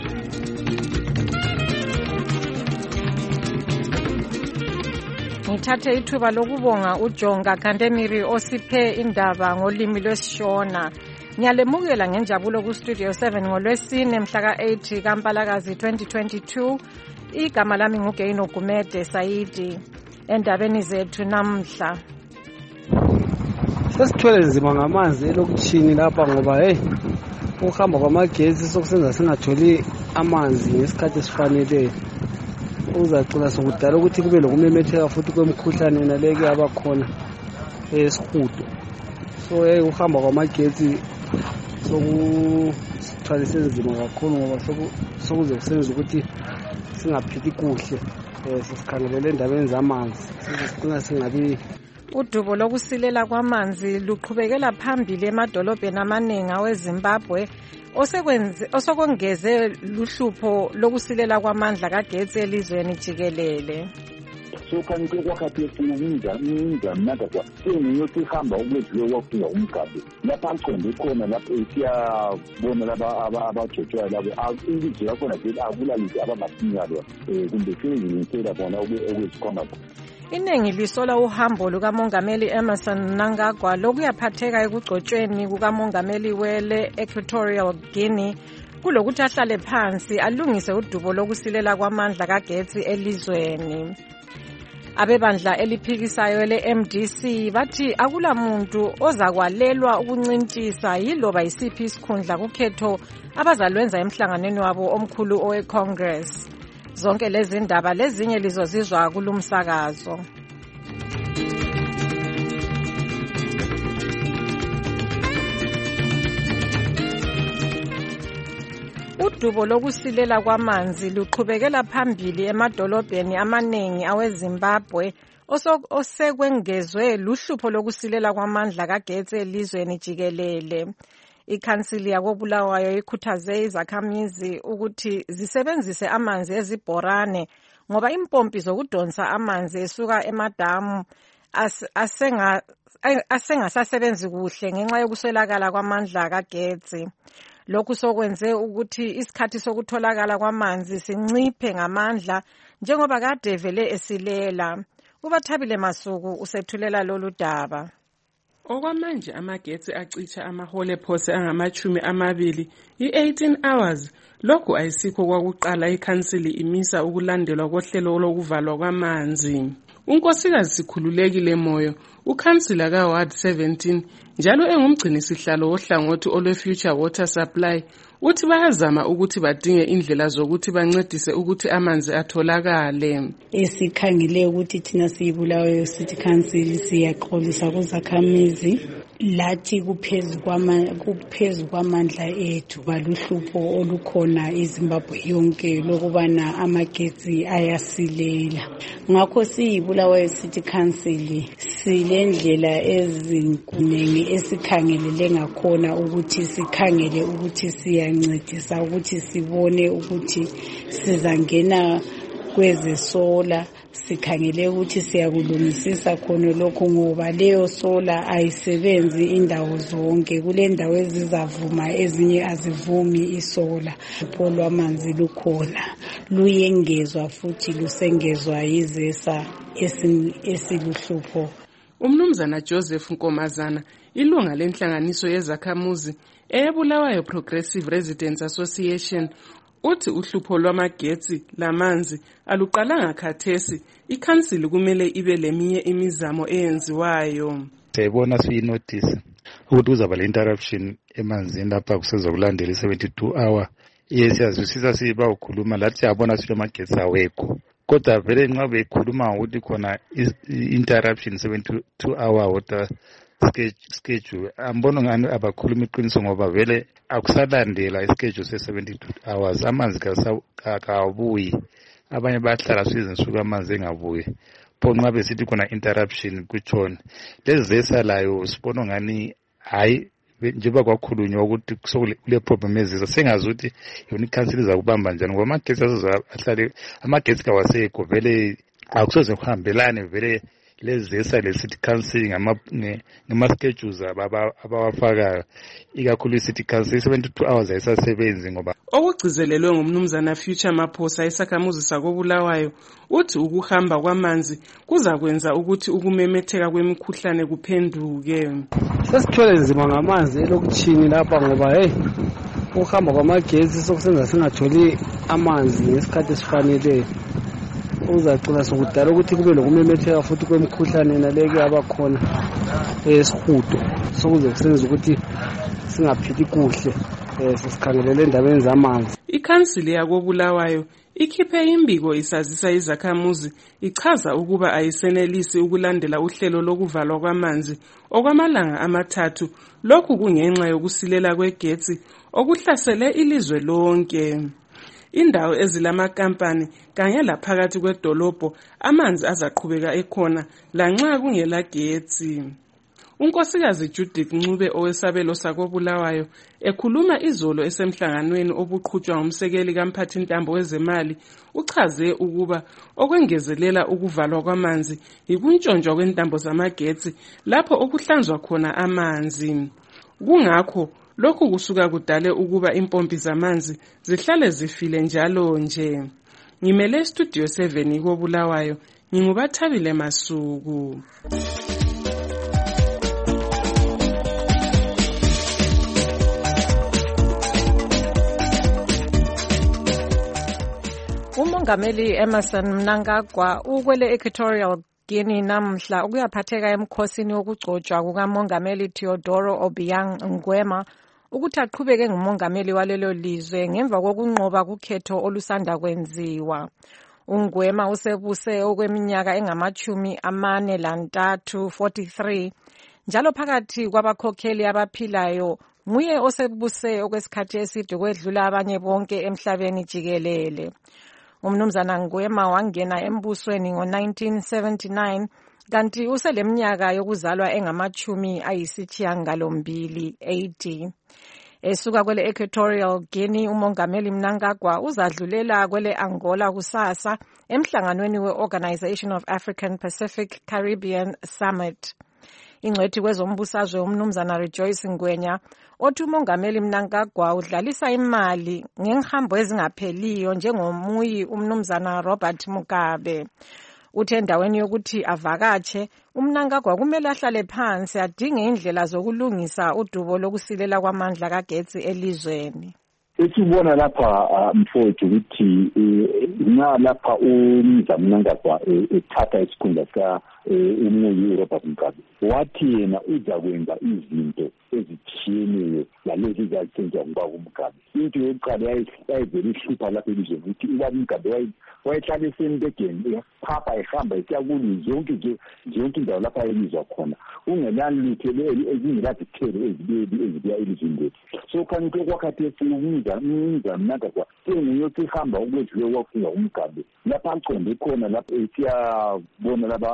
Ngithathe ithuba lokubonga uJonga Kandemiri osiphe indaba ngolimi lwesishona. Ngiyalemukela ngenjabulo ku-Studio seven ngolwesine mhla ka-eight kaMpalakazi twenty twenty-two. Igama lami nguGaino Gumede Saidi. Endabeni zethu namhla, sesithwele nzima ngamanzi elokishini lapha ngoba hey ukuhamba kwamagetsi sokusenza singatholi amanzi ngesikhathi esifaneleyo. Uzacina sokudala ukuthi kube lokumemetheka futhi kwemikhuhlane naleke abakhona esihudo. So hey ukuhamba kwamagetsi sokuthwalise nzima kakhulu ngoba sokuze kusenza ukuthi singaphili kuhle. Sesikhangelele endabeni zamanzi sizigcina singabi. Udubo lokusilela kwamanzi luqhubekela phambili emadolobheni amaningi aweZimbabwe osekwenze osokongeze luhlupho lokusilela kwamandla kagetsi elizweni jikelele. sokanike kwakhathesi umnza mnaka kwa sengiyothi ihamba ukweziwe wakufika umgabe lapha aqonde khona lapho siyabona laba abajotshwayo labo ilizwe lakhona vele akulalizwe abangasinyalwa kumbe seziyinsela bona okwezikhona. Iningi lisola uhambo lukamongameli Emmerson Mnangagwa lokuyaphatheka ekugcotshweni kukamongameli wele Equatorial Guinea kulokuthi ahlale phansi alungise udubo lokusilela kwamandla kagetsi elizweni. Abebandla eliphikisayo le-M D C bathi akula muntu ozakwalelwa ukuncintisa yiloba yisiphi isikhundla kukhetho abazalwenza emhlanganweni wabo omkhulu owe-Congress. Zonke lezi ndaba lezinye lizozizwa kulumsakazo. Udubo lokusilela kwamanzi luqhubekela phambili emadolobheni amaningi aweZimbabwe osekwengezwe luhlupho lokusilela kwamandla kagetsi elizweni jikelele. Ikhansili yakoBulawayo ikhuthaze izakhamizi ukuthi zisebenzise amanzi ezibhorane ngoba impompi zokudonsa amanzi esuka emadamu asenga asengasasebenzi kuhle ngenxa yokuswelakala kwamandla kagetsi. Lokhu sokwenze ukuthi isikhathi sokutholakala kwamanzi sinciphe ngamandla njengoba kade vele esilela. Ubathabile Masuku usethulela lolu daba. Okwamanje amagetsi acitsha amahole phose angamachumi amabili i-eighteen hours. Lokhu ayisikho kwakuqala ikhansili imisa ukulandelwa kohlelo lokuvalwa kwamanzi. Unkosikazi Sikhululekile Moyo, ukhansila ka-Ward seventeen, njalo engumgcini sihlalo wohlangothi olwe-Future Water Supply, uthi bayazama ukuthi badinge indlela zokuthi bancedise ukuthi amanzi atholakale. Esikhangile ukuthi thina siyibulawayo City Council siyaxolisa kuzakhamizi lathi kuphezulu kwama kuphezulu kwamandla ethu baluhlupho olukhona eZimbabwe yonke lokubana amagetsi ayasilela. Ngakho siyibulawayo City Council silendlela ezinkunengi esikhangelele ngakhona ukuthi sikhangele ukuthi siyancedisa ukuthi sibone ukuthi sizangena kwezesola sikhangele ukuthi siyakulungisisa khona lokho ngoba leyo sola ayisebenzi indawo zonke. Kule ndawo ezizavuma ezinye azivumi isola. Uhlupho lwamanzi lukhona, luyengezwa futhi lusengezwa yizesa esiluhlupho. Umnumzana Joseph Nkomazana, ilunga lenhlanganiso yezakhamuzi eyeBulawayo Progressive Residents Association, uthi uhlupho lwamagetsi lamanzi aluqalanga khathesi. Ikhansili kumele ibe leminye imizamo eyenziwayo. Siyayibona siyinotice ukuthi kuzaba le interruption emanzini lapha kusezokulandela i-seventy-two hour. Yes, yazwisisa siba ukhuluma lathi yabona silo magetsi awekho. Kodwa vele nxa bekhuluma ukuthi khona interruption seventy-two hour water schedule, ambona ngani abakhuluma iqiniso ngoba vele akusalandela ischedule se-seventy-two hours. Amanzi kawabuyi, abanye bayahlala swizinsuku amanzi engabuyi. Pho nxa besithi khona interruption kutshona lezi zesalayo sibona ngani hayi njengoba kwakhulunywa ukuthi kule problem ezisa sengazi ukuthi yona ikhansili izakubamba njani ngoba amagetsi ahlale amagetsi kawasekho vele akusoze kuhambelane vele lezi zesale city council ngama-schedules abawafakayo, ikakhulu i-city council seventy-two hours ayisasebenzi ngoba okugcizelelwe ngumnumzana Future Maphosa isakhamuzi sakoBulawayo uthi ukuhamba kwamanzi kuza kwenza ukuthi ukumemetheka kwemikhuhlane kuphenduke. Sesithwele nzima ngamanzi elokutshini lapha ngoba hey ukuhamba kwamagetsi sokusenza singatholi amanzi ngesikhathi esifaneleyo. Uzacina sokudala ukuthi kube lokumemetheka futhi kwemikhuhlane naleke abakhona esihudo sokuze kusenza ukuthi singaphili kuhle sesikhangelele endabeni zamanzi. Ikhansili yakoBulawayo ikhiphe imbiko isazisa izakhamuzi ichaza ukuba ayisenelisi ukulandela uhlelo lokuvalwa kwamanzi okwamalanga amathathu. Lokhu kungenxa yokusilela kwegetsi okuhlasele ilizwe lonke. Indawo ezilamampani kanye laphakathi kwedolobho amanzi azaqhubeka ekhona lanxa kungela getsi. Unkosikazi Judith Ncube owesabelo sakoBulawayo ekhuluma izolo esemhlanganweni obuqhutshwa ngumsekeli kamphathintambo wezemali uchaze ukuba okwengezelela ukuvalwa kwamanzi yikuntshontshwa kwentambo zamagetsi lapho okuhlanzwa khona amanzi. Kungakho lokhu kusuka kudale ukuba impompi zamanzi zihlale zifile njalo nje. Ngimele studio seven koBulawayo, ngingubathabile Masuku. Umongameli Emerson Mnangagwa ukwele Equatorial Guinea namhla ukuyaphatheka emkhosini wokugcotshwa kukamongameli Teodoro Obiang Nguema ukuthi aqhubeke ngumongameli walelo lizwe ngemva kokunqoba kukhetho olusanda kwenziwa. Ungwema usebuse okweminyaka engamachumi amane lantathu forty-three njalo phakathi kwabakhokheli abaphilayo nguye osebuse okwesikhathi eside kwedlula abanye bonke emhlabeni jikelele. Umnumzana Nguema wangena embusweni ngo-nineteen seventy-nine kanti useleminyaka yokuzalwa engamachumi ayisithiyagalombili eighty. Esuka kwele Equatorial Guinea umongameli Mnangagwa uzadlulela kwele Angola kusasa emhlanganweni we-Organization of African Pacific Caribbean Summit. Ingcwethi kwezombusazwe umnumzana Rejoice Ngwenya othi umongameli Mnangagwa udlalisa imali ngengihambo ezingapheliyo njengomuyi umnumzana Robert Mugabe. Uthe endaweni yokuthi avakatshe uMnangagwa kumele ahlale phansi adinge indlela zokulungisa udubo lokusilela kwamandla kagetsi elizweni. Esibona lapha mfowethu ukuthi na lapha umzamo Mnangagwa ethatha isikhundla sika umuyi uRobert Mugabe wathi yena uza kwenza izinto ezithiyene lalezi zazenziwa nguba uMugabe. Into yokuqala yayivele ihlupha lapha elizweni ukuthi uba uMugabe wayehlala esembedeni phapha ehamba esiyakulu zonke nje zonke indawo lapha elizwa khona ungenalutho ezingelazithelo ezibebi ezibuya elizweni lethu. So khanye kwakhathi esibuza umnumzana Mnangagwa sengiyothi ihamba ukwedlule wakufika uMugabe lapha aqonde khona lapha esiyabona laba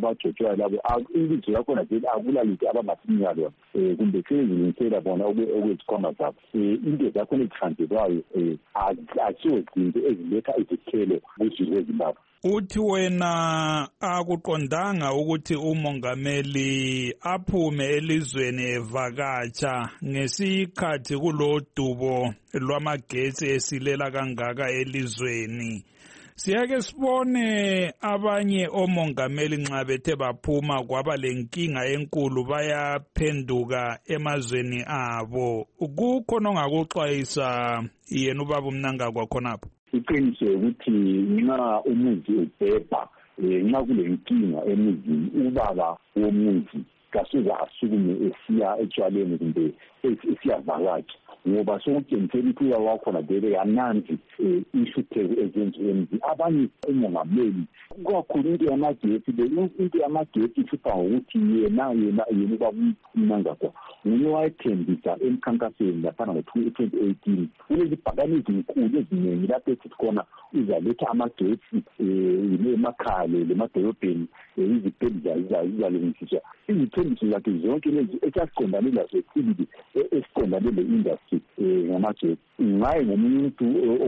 abajotshwayo labo ibizo lakhona vele akulalutho abangasinika lona um kumbe sezimisela bona okwezikhwama zabo um into zakhona ezihlanjelwayo um asiwo zinto eziletha izithelo kuzulu wezimbabwe. Uthi wena akuqondanga ukuthi umongameli aphume elizweni evakatsha ngesikhathi kulodubo lwamagetsi esilela kangaka elizweni. Siyake sibone abanye omongameli nxa bethe baphuma kwaba lenkinga enkulu bayaphenduka emazweni abo. Kukhona ongakuxwayisa yena ubaba uMnangagwa khonapho? Iqiniso ukuthi nxa umuzi ubhebha nxa kulenkinga emuzini ubaba womuzi kasuke asukume esiya etshwaleni kumbe esiyavakatsha ngoba sokutshengisela ukuthi ubaba wakhona vele yananzi inhlupheko ezenziwa emzini. Abanye umongameli kakhulu into yamagetsi le into yamagetsi ihlupha ngokuthi yena yena yena ubaba uMnangagwa nguye wayethembisa emkhankasweni laphana ngo-twenty eighteen kulezibhakane ezinkulu eziningi lapho ethi khona uzaletha amagetsi um emakhaya lemadolobheni izibhedlela zizalungisiswa. Izithembiso zakhe zonke lezi esasiqondane lazo esibili esiqondane le-industry um ngamagetsi ngaye ngomuntu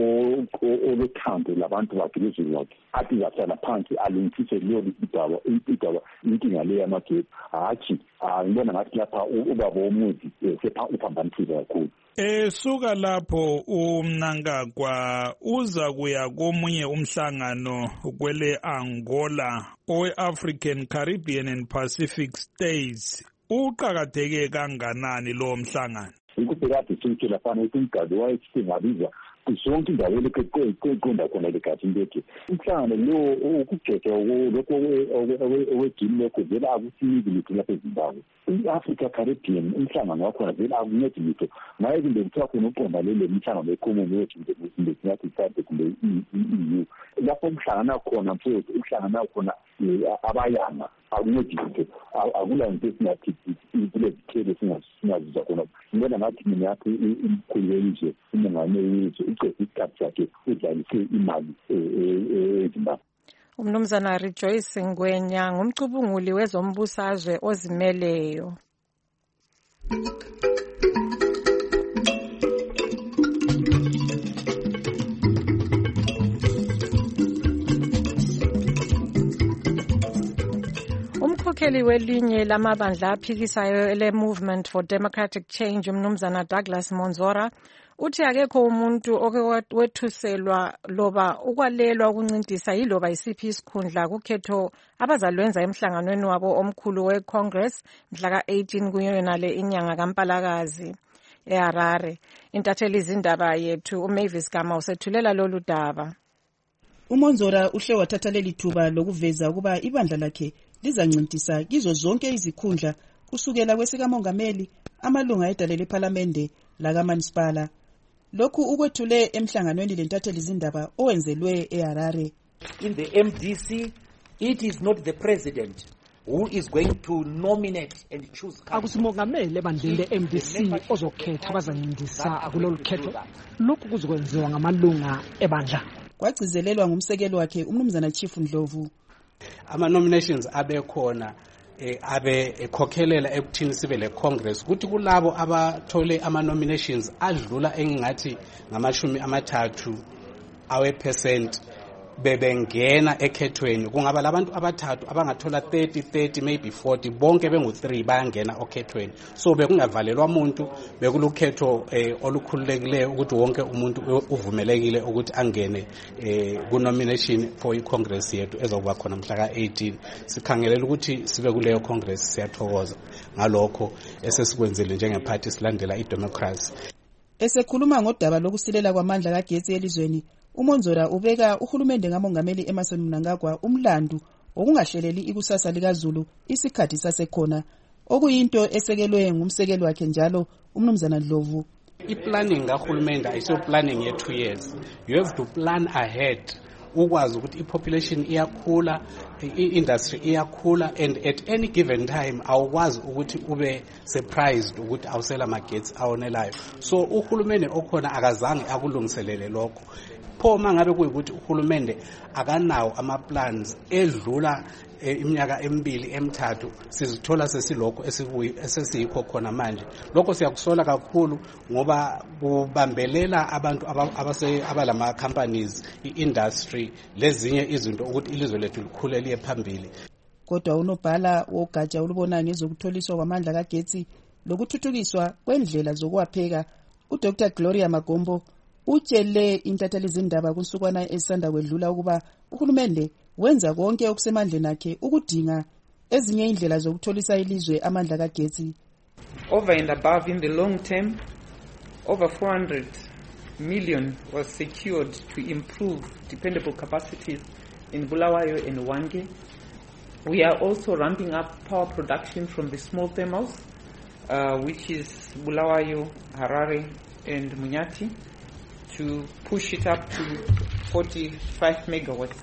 olothando labantu bakhe lezweni lakhe athi zahlala phansi alungisise leyo idaba idaba inkinga leyo yamagetsi hatshi ngibona ngathi lapha ubaba womuzi uphambanisile kakhulu. Esuka lapho uMnangagwa uza kuya komunye umhlangano kwele Angola owe-African, Caribbean and Pacific States. Uqakatheke kanganani lo mhlangano? Ukubhekade sitshela fana ukuthi umgadi wayethi ngabiza zonke indawo leqonda khona legathi into umhlangano lo ukugcotshwa lokho owedini lokho vele akusiniki litho lapha eZimbabwe. I-Africa Caribbean umhlangano wakhona vele akuncedi litho ngaye kumbe kuthiwa khona uqonda lele mhlangano ecommon yethu kumbe singathi isade kumbe i-E U lapho umhlangano khona mfowethu umhlangano khona abayanga akuncedi litho akula nto esingathi kulezithelo singazizwa khona. Ngibona ngathi mina yathi imkhulu yelizwe umongameli wethu uqede isikhathi sakhe udlalise imali eZimbabwe. Umnumzana Rejoice Ngwenya ngumcubunguli wezombusazwe ozimeleyo. Umkhokheli welinye lamabandla aphikisayo ele Movement for Democratic Change umnumzana Douglas Monzora uthi akekho umuntu okewethuselwa loba ukwalelwa ukuncintisa yiloba isiphi isikhundla kukhetho abazalwenza emhlanganweni wabo omkhulu weCongress mhla ka-eighteen kuyonale inyanga kaMpalakazi eHarare. Intatheli izindaba yethu uMavis Gama usethulela lolu daba. uMonzora uhle wathatha leli thuba lokuveza ukuba ibandla lakhe lizancintisa kizo zonke izikhundla kusukela kwesikamongameli amalunga edale lephalamende lakaManisipala. Lokhu ukwethule emhlanganweni lentatheli izindaba owenzelwe eHarare. In the M D C, it is not the president who is going to nominate and choose. Akusimongameli ebandleni le-M D C ozokhetha abazancindisa kulolu khetho. Lokhu kuzokwenziwa ngamalunga ebandla. Kwagcizelelwa ngumsekeli wakhe umnumzana Chief Ndlovu. Ama-nominations abekhona eh, abe ekhokhelela ekuthini sibe le Congress kuthi kulabo abathole ama-nominations adlula engingathi ngamashumi amathathu awe-percent bebengena ekhethweni kungaba labantu abathathu abangathola thirty thirty maybe forty bonke bengu-three bayangena okhethweni so bekungavalelwa umuntu bekulukhetho eh, olukhululekileyo ukuthi wonke umuntu uvumelekile ukuthi angene eh, ku-nomination for i-Congress yethu ezokuba khona mhla ka-eighteen. Sikhangelela ukuthi sibe kuleyo Congress, siyathokoza ngalokho esesikwenzile njengephathi silandela i-democracy. Esekhuluma ngodaba lokusilela kwamandla kagetsi elizweni, uMonzora ubeka uhulumende ngamongameli Emmerson Mnangagwa umlandu okungahleleli ikusasa likaZulu isikhathi sasekhona, okuyinto esekelwe ngumsekeli wakhe njalo umnumzana Ndlovu. I-planning kahulumende ayisiyo planning ye two years. You have to plan ahead. Ukwazi ukuthi i-population iyakhula, i-industry iyakhula, and at any given time awukwazi ukuthi ube surprised ukuthi awusela magetsi awonelayo. So uhulumende okhona akazange akulungiselele lokho. Pho mangabe kuyikuthi uhulumende akanawo ama-plans edlula iminyaka emibili emithathu sizithola sesilokho esesiyikho khona manje. Lokho siyakusola kakhulu ngoba kubambelela abantu abalama companies, i-industry lezinye izinto ukuthi ilizwe lethu likhule liye phambili. Kodwa unobhala wogatsha olubona ngezokutholiswa kwamandla kagetsi lokuthuthukiswa kwendlela zokuwapheka uDr Gloria Magombo utshele intatheli zindaba kunsukwana esanda kwedlula ukuba uhulumende wenza konke okusemandleni akhe ukudinga ezinye indlela zokutholisa ilizwe amandla kagetsi. Over and above, in the long term, over four hundred million was secured to improve dependable capacities in Bulawayo and Hwange. We are also ramping up power production from the small thermals, uh, which is Bulawayo, Harare and Munyati, to push it up to forty-five megawatts.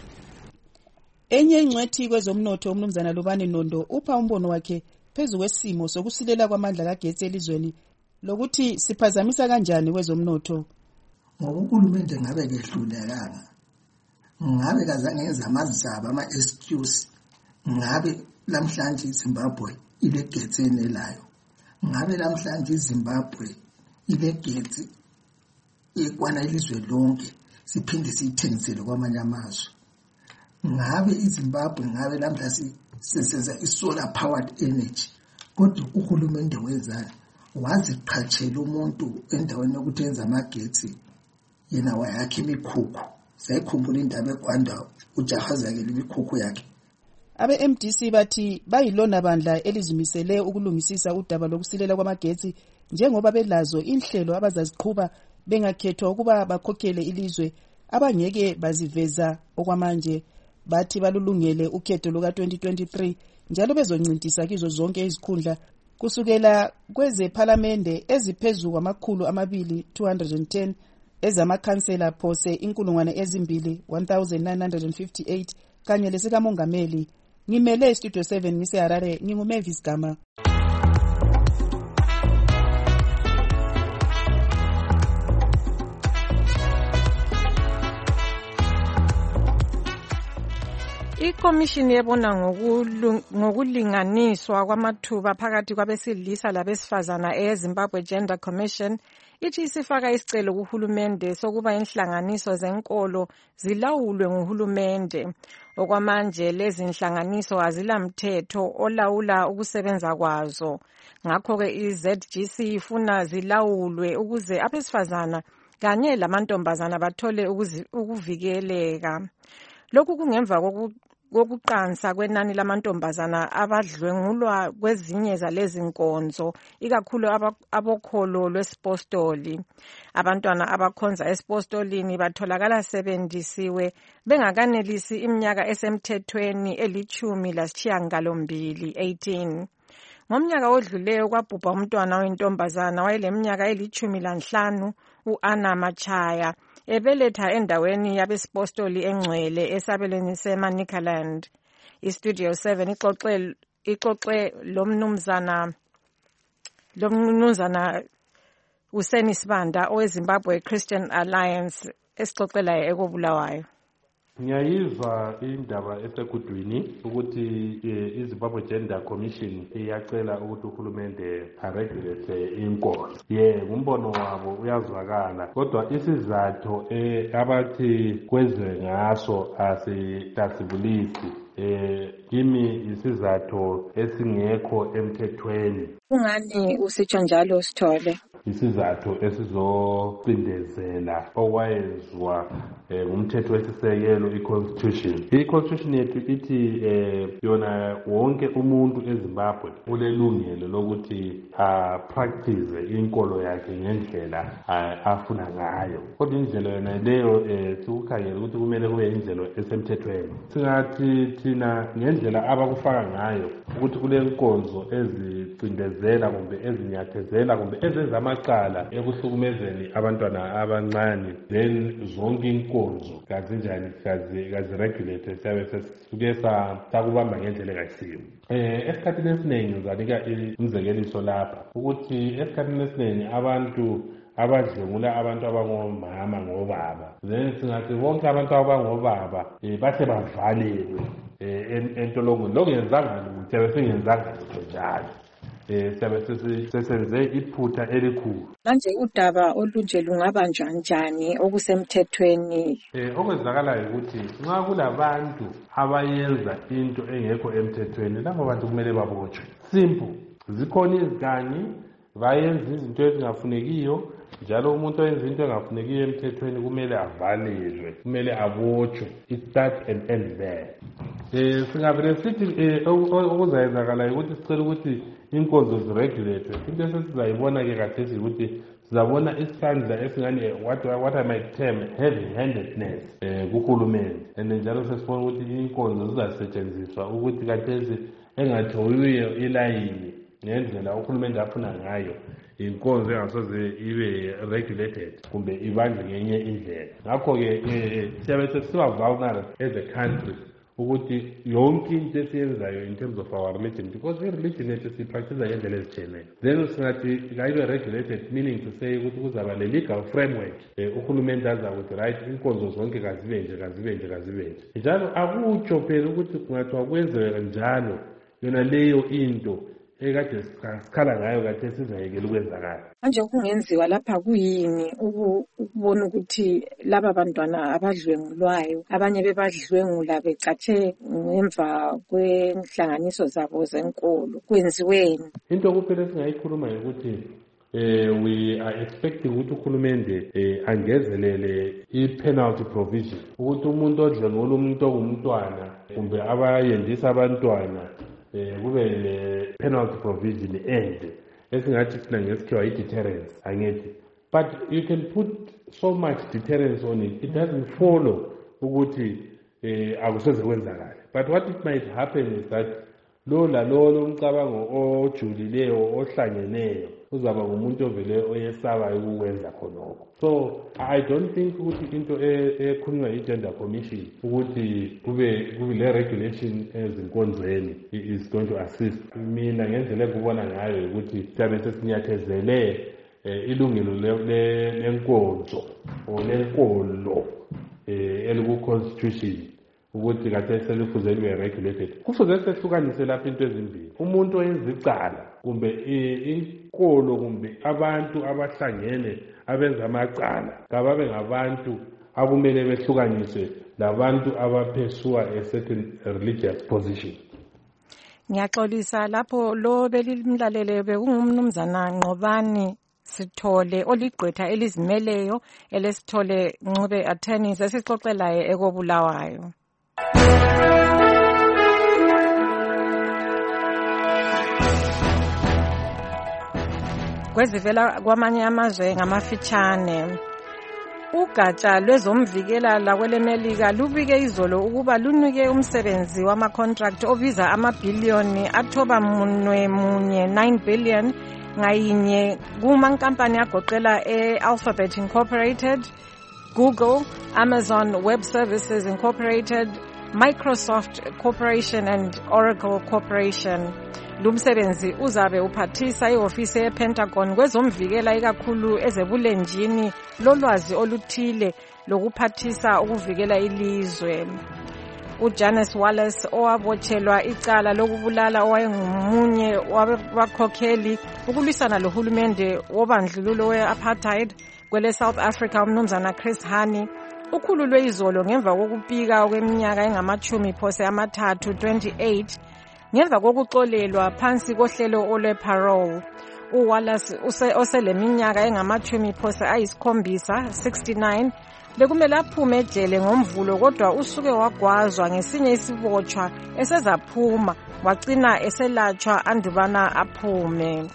Enye ingcwethi kwezomnotho umnumzana Lubani Nondo upha umbono wakhe phezu kwesimo sokusilela kwamandla kagetsi elizweni lokuthi siphazamisa kanjani kwezomnotho. Ngoba uhulumende ngabe kehlulekanga, ngabe kazange enza amazaba ama excuse, ngabe lamhlanje Zimbabwe ilegetsi enelayo, ngabe lamhlanje Zimbabwe ilegetsi ekwana ilizwe lonke siphinde siyithengisele kwamanye amazwe. Ngabe iZimbabwe ngabe lamhlanje sisenza isolar powered energy, kodwa uhulumende wenzani? Waziqhatshela umuntu endaweni yokuthi enza amagetsi yena wayakhe imikhukhu. Sayikhumbula indaba eGwanda ujahazakela imikhukhu yakhe. Abe M D C bathi bayilona bandla elizimisele ukulungisisa udaba lokusilela kwamagetsi njengoba belazo inhlelo abazaziqhuba bengakhethwa ukuba bakhokhele ilizwe abangeke baziveza okwamanje. Bathi balulungele ukhetho luka twenty twenty-three njalo bezoncintisa kizo zonke izikhundla kusukela kweze parliamente eziphezulu kwamakhulu amabili two hundred ten ezamakhansela phose inkulungwane ezimbili one thousand nine hundred fifty-eight kanye lesika mongameli. Ngimele Studio seven ngise Harare, nginguMavis Gama. Ikomishini yebona ngokulinganiswa kwamathuba phakathi kwabesilisa labesifazana eZimbabwe Gender Commission ithi isifaka isicelo kuhulumende sokuba inhlanganiso zenkolo zilawulwe nguhulumende. Okwamanje lezi inhlanganiso azilamthetho olawula ukusebenza kwazo. Ngakho-ke i-Z G C ifuna zilawulwe ukuze abesifazana kanye lamantombazana bathole ukuvikeleka. Lokhu kungemva kokuqansa kwenani lamantombazana abadlwengulwa kwezinye zalezi nkonzo, ikakhulu abokholo lwesipostoli. Abantwana abakhonza esipostolini batholakala sebendisiwe bengakanelisi iminyaka esemthethweni elithumi lasishiyagalombili eighteen. Ngomnyaka odluleyo kwabhubha umntwana oyintombazana wayeleminyaka elithumi lanhlanu u-Anna Machaya ebeletha endaweni yabesipostoli engcwele esabelweni seManicaland. IStudio seven ixoxe ixoxe lomnumzana lomnumzana uSeni Sibanda oweZimbabwe Christian Alliance esixoxela ekobulawayo. Ngiyayizwa indaba esekudwini ukuthi iZimbabwe Gender Commission iyacela ukuthi uhulumende aregulate inkolo. Ye ngumbono wabo uyazwakala, kodwa isizathu abathi kwezwe ngaso asitasibulisi eh kimi isizathu esingekho emthethweni. Ungani usitsho njalo Sithole? Isizathu esizocindezela okwayezwa ngumthetho wesisekelo i-constitution. I-constitution yethu ithi yona wonke umuntu eZimbabwe ulelungelo lokuthi practice inkolo yakhe ngendlela afuna ngayo. Kodwa indlela yona leyo sikukhangela ukuthi kumele kube indlela esemthethweni. Singathi thina ngendlela abakufaka ngayo ukuthi kule nkonzo ezicindezela kumbe ezinyathezela kumbe ezenza amaqala ekuhlukumezeni abantwana abancane, then zonke inkonzo kazinjani kaziregulate siyabe sesisuke sakubamba ngendlela engayisiyo. Eh esikhathini esiningi ngizanika umzekeliso lapha ukuthi esikhathini esiningi abantu abadlwengula abantu abangomama ngobaba, then singathi bonke abantu abangobaba bahle bavalelwe um entolongweni lokungenzanga lutho siyabe singenzanga lutho njalo um siyabe sesenze iphutha elikhulu. Manje udaba olunje lungabanjwa njani okusemthethweni? Um okwenzakalayo ukuthi nxa kulabantu abayenza into engekho emthethweni labo bantu kumele babotshwe. Simple. Zikhona izigangi bayenza izinto ezingafunekiyo, njalo umuntu oyenza into engafunekiyo emthethweni kumele avalelwe, kumele abotshwe. It starts and ends there. Eh singavele sithi okuzayenzakalayo ukuthi sicela ukuthi inkonzo ziregulate. Into esizayibona ke kathesi ukuthi sizabona isandla esingani what what I might term heavy-handedness eh kuhulumeni, and njalo sesibona ukuthi inkonzo zizasetshenziswa ukuthi kathesi engathoyiwe ilayini ngendlela uhulumeni afuna ngayo, inkonzo engasoze ibe regulated kumbe ibanjwe ngenye indlela. Ngakho-ke siyabe sesiba vulnerable as a country ukuthi yonke into esiyenzayo in terms of our religion, because i-religion yethu siyipractice ngendlela ezitshiyeneyo, then singathi kayibe regulated, meaning to say ukuthi kuzaba le-legal framework uhulumeni aza ukuthi right inkonzo zonke kazibe nje kazibe nje kazibe nje. Njalo akutsho phela ukuthi kungathiwa kwenzeka njalo yona leyo into ekade sikhala ngayo kade sizayekela ukwenzakala. Manje kungenziwa lapha kuyini ukubona ukuthi laba bantwana abadlwengulwayo abanye bebadlwengula becatshe ngemva kwenhlanganiso zabo zenkolo kwenziweni? Into kuphela singayikhuluma ukuthi eh we are expecting ukuthi uhulumende eh angezelele i-penalty provision ukuthi umuntu odlwengula umuntu ongumntwana kumbe abayendisa abantwana eh kube le penalty provision end esingathi thina ngesikhiwa i-deterrence angithi, but you can put so much deterrence on it, it doesn't follow ukuthi eh akuseze kwenzakala. But what it might happen is that lo lalo umcabango ojulileyo ohlangeneyo uzaba ngumuntu ovele oyesaba ukwenza khonokho. So I don't think ukuthi into ekhulunywa i-gender commission ukuthi kube kube le regulation ezinkonzweni is going to assist. Mina ngendlela engibona ngayo ukuthi siyabe sesinyathezele ilungelo lenkonzo olenkolo eliku-constitution ukuthi kade selifuze libe regulated. Kufuze sehlukanise lapha into ezimbili, umuntu oyenza icala kumbe inkolo kumbe abantu abahlangene abenza amacala kababe ngabantu akumele behlukaniswe labantu abaphesua a certain religious position. Ngiyaxolisa lapho lo belimlalele bekungumnumzana Nqobani Sithole oligqwetha elizimeleyo elesithole Ncube attorneys esixoxelayo ekobulawayo. Kwezivela kwamanye amazwe ngamafitshane, ugatsha lwezomvikela lakwelemelika lubike izolo ukuba lunike umsebenzi wama-contract obiza amabhiliyoni athoba munwe munye nine billion ngayinye kumankampani agoqela e-Alphabet Incorporated, Google, Amazon Web Services Incorporated, Microsoft Corporation and Oracle Corporation. Lumsebenzi uzabe uphathisa ihofisi ye-Pentagon kwezomvikela ikakhulu ezebulenjini lolwazi oluthile lokuphathisa ukuvikela ilizwe. uJanice Wallace owabotshelwa icala lokubulala owayengumunye wabakhokheli ukulwisana lohulumende wobandlululo we-apartheid kwele South Africa umnumzana Chris Hani ukhululwe izolo ngemva kokupika kweminyaka engamachumi phose amathathu twenty-eight ngemva kokuxolelwa phansi kohlelo olwe parole. uWallace oseleminyaka engamachumi phose ayisikhombisa sixty-nine bekumele aphume ejele ngomvulo kodwa usuke wagwazwa ngesinye isibotshwa esezaphuma wagcina eselatshwa andubana aphume.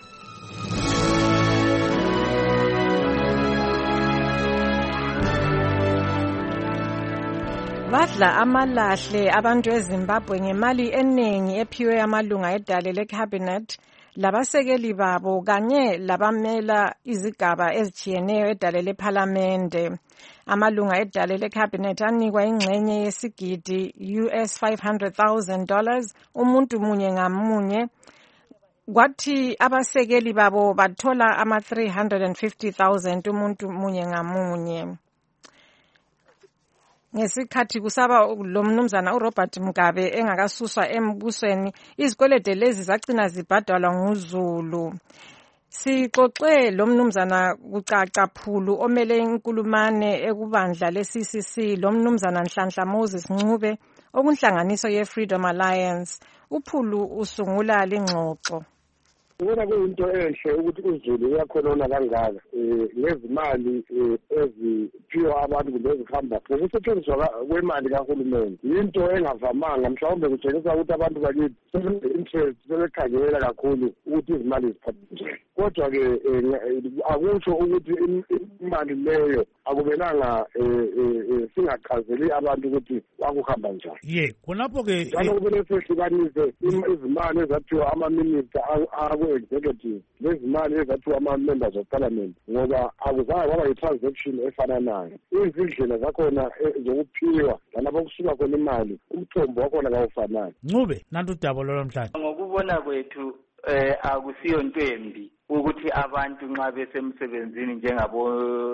Badla amalahle abantu eZimbabwe ngemali eningi ephiwe amalunga edale lecabinet labasekeli babo kanye labamela izigaba ezitshiyeneyo edale lePhalamende. Amalunga edale lecabinet anikwa ingxenye yesigidi U S five hundred thousand dollars umuntu munye ngamunye, kwathi abasekeli babo bathola ama three hundred fifty thousand umuntu munye ngamunye. ngesikhathi kusaba lo mnumzana uRobert Mugabe engakasuswa embusweni izikwelede lezi zagcina zibhadalwa nguZulu. Sixoxe lo mnumzana kucaca phulu omele inkulumane ekubandla le-C C C lo mnumzana Nhlanhla Moses Ncube okunhlanganiso ye-Freedom Alliance. Uphulu usungula lengxoxo. Ubona kuyinto enhle ukuthi uZulu uyakhonona kangaka ngezimali eziphiwa abantu kumbe ezihamba ngokusetshenziswa kwemali kahulumeni. Yinto engavamanga, mhlawumbe kutshengisa ukuthi abantu bakithi sebene-interest sebekhangela kakhulu ukuthi izimali ziphathwe njani. Kodwa-ke akusho ukuthi imali leyo akumelanga singachazeli abantu ukuthi wakuhamba njani. Ye, khonapho-ke njalo kumele sehlukanise izimali ezaphiwa ama-minister aku-executive lezimali ezaphiwa ama-members of parliament ngoba akuzange kwaba yi-transaction efananayo. Izindlela zakhona zokuphiwa lalapho kusuka khona imali umthombo wakhona kawufanani. Ncube, nanti udaba lolomhlanje. Ngokubona kwethu eh akusiyo nto embi ukuthi abantu nxa besemsebenzini njengabo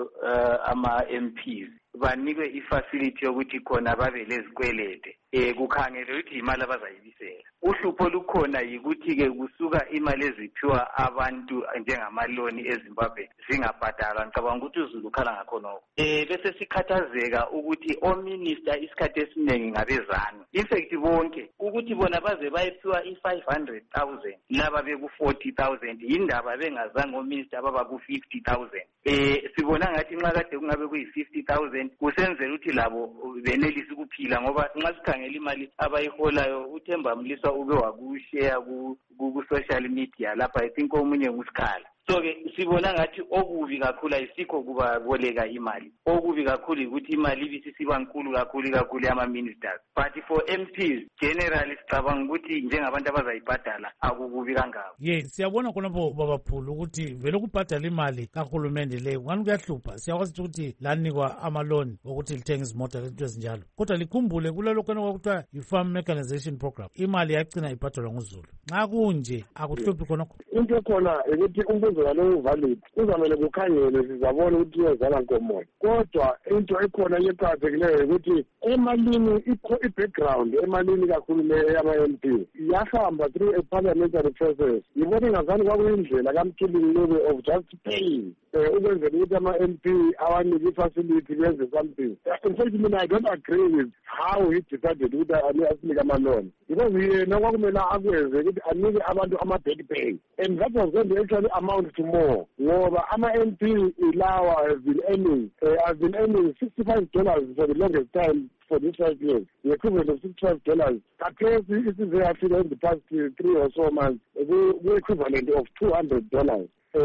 ama-M Ps banikwe ifacility yokuthi khona babe lezikwelede eh kukhangele ukuthi imali abazayibisela. Uhlupho lukhona yikuthi-ke kusuka imali eziphiwa abantu njengamaloni eZimbabwe zingabhadalwa. Ngicabanga ukuthi uZulu ukhala ngakhonoko. Eh bese sikhathazeka ukuthi ominister isikhathi esiningi ngabezana. In fact bonke ukuthi bona baze bayephiwa i-five hundred thousand laba beku-forty thousand indaba bengazange ominister baba ku-fifty thousand. Eh sibona ngathi nxa kade kungabe kuyi-fifty thousand kusenzela ukuthi labo benelise ukuphila ngoba nxa sikhangela imali abayiholayo uThemba Mliswa ube wakushare ku-social media lapha I think omunye ngusikhala. So-ke sibona ngathi okubi kakhulu ayisikho kubaboleka imali. Okubi kakhulu ukuthi imali ibisisiba nkulu kakhulu kakhulu yama-ministers. But for M Ps generally sicabanga ukuthi njengabantu abazayibhadala akukubi kangako. Ye, siyabona khonapho babaphula ukuthi vele kubhadala imali kahulumende leyo ngani kuyahlupha. Siyakwazi ukuthi lanikwa amaloni ukuthi lithenga izimota lezinto ezinjalo. Kodwa likhumbule kulelo khona kwakuthiwa yi-farm mechanization program. Imali yagcina ibhadalwa nguZulu. Nxa kunje akuhluphi khonokho. Into ekhona ukuthi umbuzo walo valid kuzamele kukhangele sizabona ukuthi uyozala nkomoya. Kodwa into ekhona eqhakathekileyo ukuthi emalini i-background emalini kahulumeni yama-M P yahamba through a parliamentary process. Yibona ingazani kwakuyindlela kaMthuli Ncube of just paying ukwenzela ukuthi ama-M P awanike i-facility benze something. In fact, mina I don't agree with how he decided ukuthi asinike amaloni because yena kwakumele akwenze ukuthi anike abantu ama-back pay and that was going to actually amount to more ngoba ama-M P ilawa have been earning uh, have been earning sixty-five dollars for the longest time for these five years, the equivalent of sixty-five dollars. It is actually in the past uh, three or so months, the, the equivalent of two hundred dollars.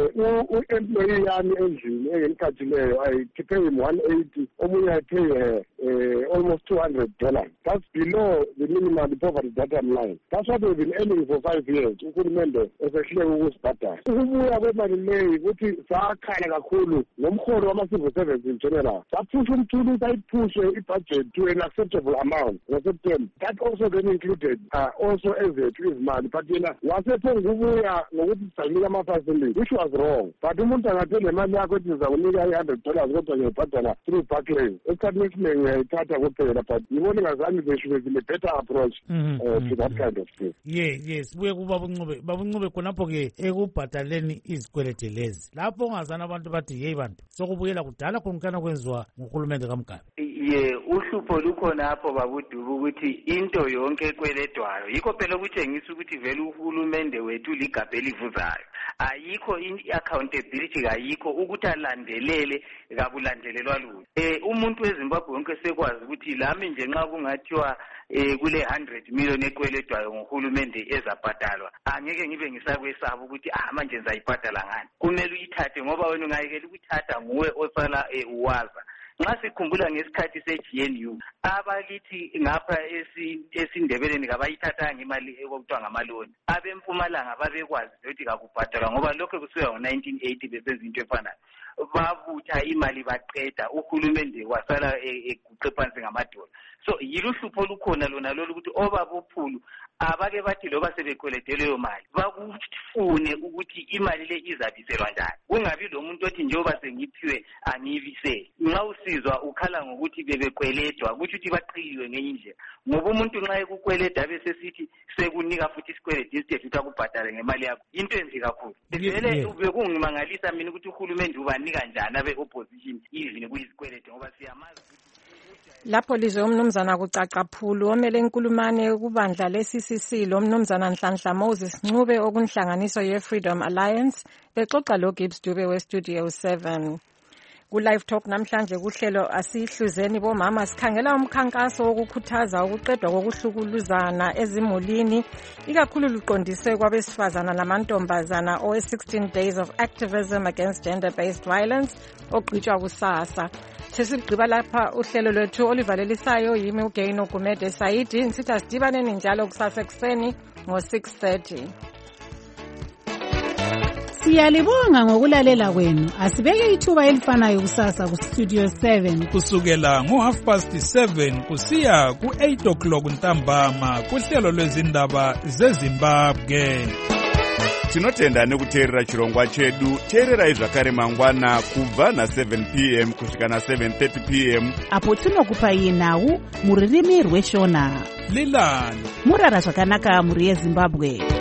U-employee yami endlini engimkhathileyo I pay him one eighty, omunye I pay her uh, almost two hundred dollars. That's below the minimum poverty bottom line. That's what we've been earning for five years. Uhulumende esehlele ukusibhadala. Ukubuya kwemali leyi ukuthi sakhala kakhulu ngomholo wama-civil service in general. Saphusha umthuli ukuthi ayiphushe i-budget to an acceptable amount ngo-September. That also then included uh, also ezethu izimali. But yena wasephonga ukubuya ngokuthi sisanika ama-facility, which was wrong. But umuntu angathela imali yakho ethi ngizakunika i-hundred dollars kodwa ngiyibhadala through Barclays. Esikhathini esiningi ngiyayithatha kuphela but yibona ingazani there should be a better approach mm -hmm. uh, to that kind of thing. Ye, yes, buye kubaba Ncube. Baba Ncube khonapho-ke ekubhadaleni izikwelede lezi. Lapho ungazani abantu bathi yeyi bantu sokubuyela kudala khonokana kwenziwa nguhulumende kaMugabe. Ye, uhlupho lukhona apho babudubu ukuthi into yonke ekweledwayo yikho phela ukutshengisa ukuthi vele uhulumende wethu ligabhe elivuzayo. Ayikho i-accountability kayikho ukuthi alandelele kabulandelelwa lutho. Eh umuntu weZimbabwe wonke sekwazi ukuthi lami nje nxa kungathiwa eh kule one hundred million ekweledwayo ngohulumende ezabhadalwa angeke ngibe ngisakwesaba ukuthi ah manje ngizayibhadala ngani. Kumele uyithathe ngoba wena ungayekela ukuthatha nguwe osala uwaza. Nxa sikhumbula ngesikhathi se-G N U abakithi ngapha esindebeleni kabayithathanga imali okuthiwa ngamaloni. Abempumalanga babekwazi ukuthi kakubhadalwa ngoba lokho kusuka ngo-nineteen eighty besenza into efanayo. Babutha imali baqeda uhulumende wasala eguqe phansi ngamadola. So yiluhlupho lukhona lona lolu ukuthi obabophulu abake bathi loba sebekwelede leyo mali bakufune ukuthi imali le izabiselwa njani, kungabi lo muntu othi njengoba sengiphiwe angiyibisele. Nxa usizwa ukhala ngokuthi bebekweledwa kuthi ukuthi baqiyiwe ngenye indlela, ngoba umuntu nxa ekukweleda besesithi sekunika futhi isikwelede isithe futhi akubhadale ngemali yakho, into embi kakhulu. Vele bekungimangalisa mina ukuthi uhulumende ubanika njani abe-opposition even kuyisikwelede, ngoba siyamazi lapho lizwe umnumzana kucacaphulu omele inkulumane kubandla le-C C C lo mnumzana Nhlanhla Moses Ncube okunhlanganiso ye-Freedom Alliance bexoxa lo Gibbs Dube we-Studio seven. Ku-Live Talk namhlanje kuhlelo asihluzeni bomama sikhangela umkhankaso wokukhuthaza ukuqedwa kokuhlukuluzana ezimulini ikakhulu luqondiswe kwabesifazana namantombazana owe-sixteen days of activism against gender-based violence ogqitshwa kusasa. Sesigqiba lapha uhlelo lwethu olivalelisayo yimi uGain Ogumede Saidi nsithi asidibaneni njalo kusasa ekuseni ngo-six thirty. Siyalibonga ngokulalela kwenu. Asibeke ithuba elifanayo kusasa ku Studio seven kusukela ngo half past seven kusiya ku eight o'clock ntambama kuhlelo lwezindaba zeZimbabwe. Tinotenda nekuteerera chirongwa chedu. Teererai zvakare mangwana kubva na seven p m kusvika na seven thirty p m apo tinokupai nhau muririmi rweshona. Lilani murara zvakanaka muri yeZimbabwe.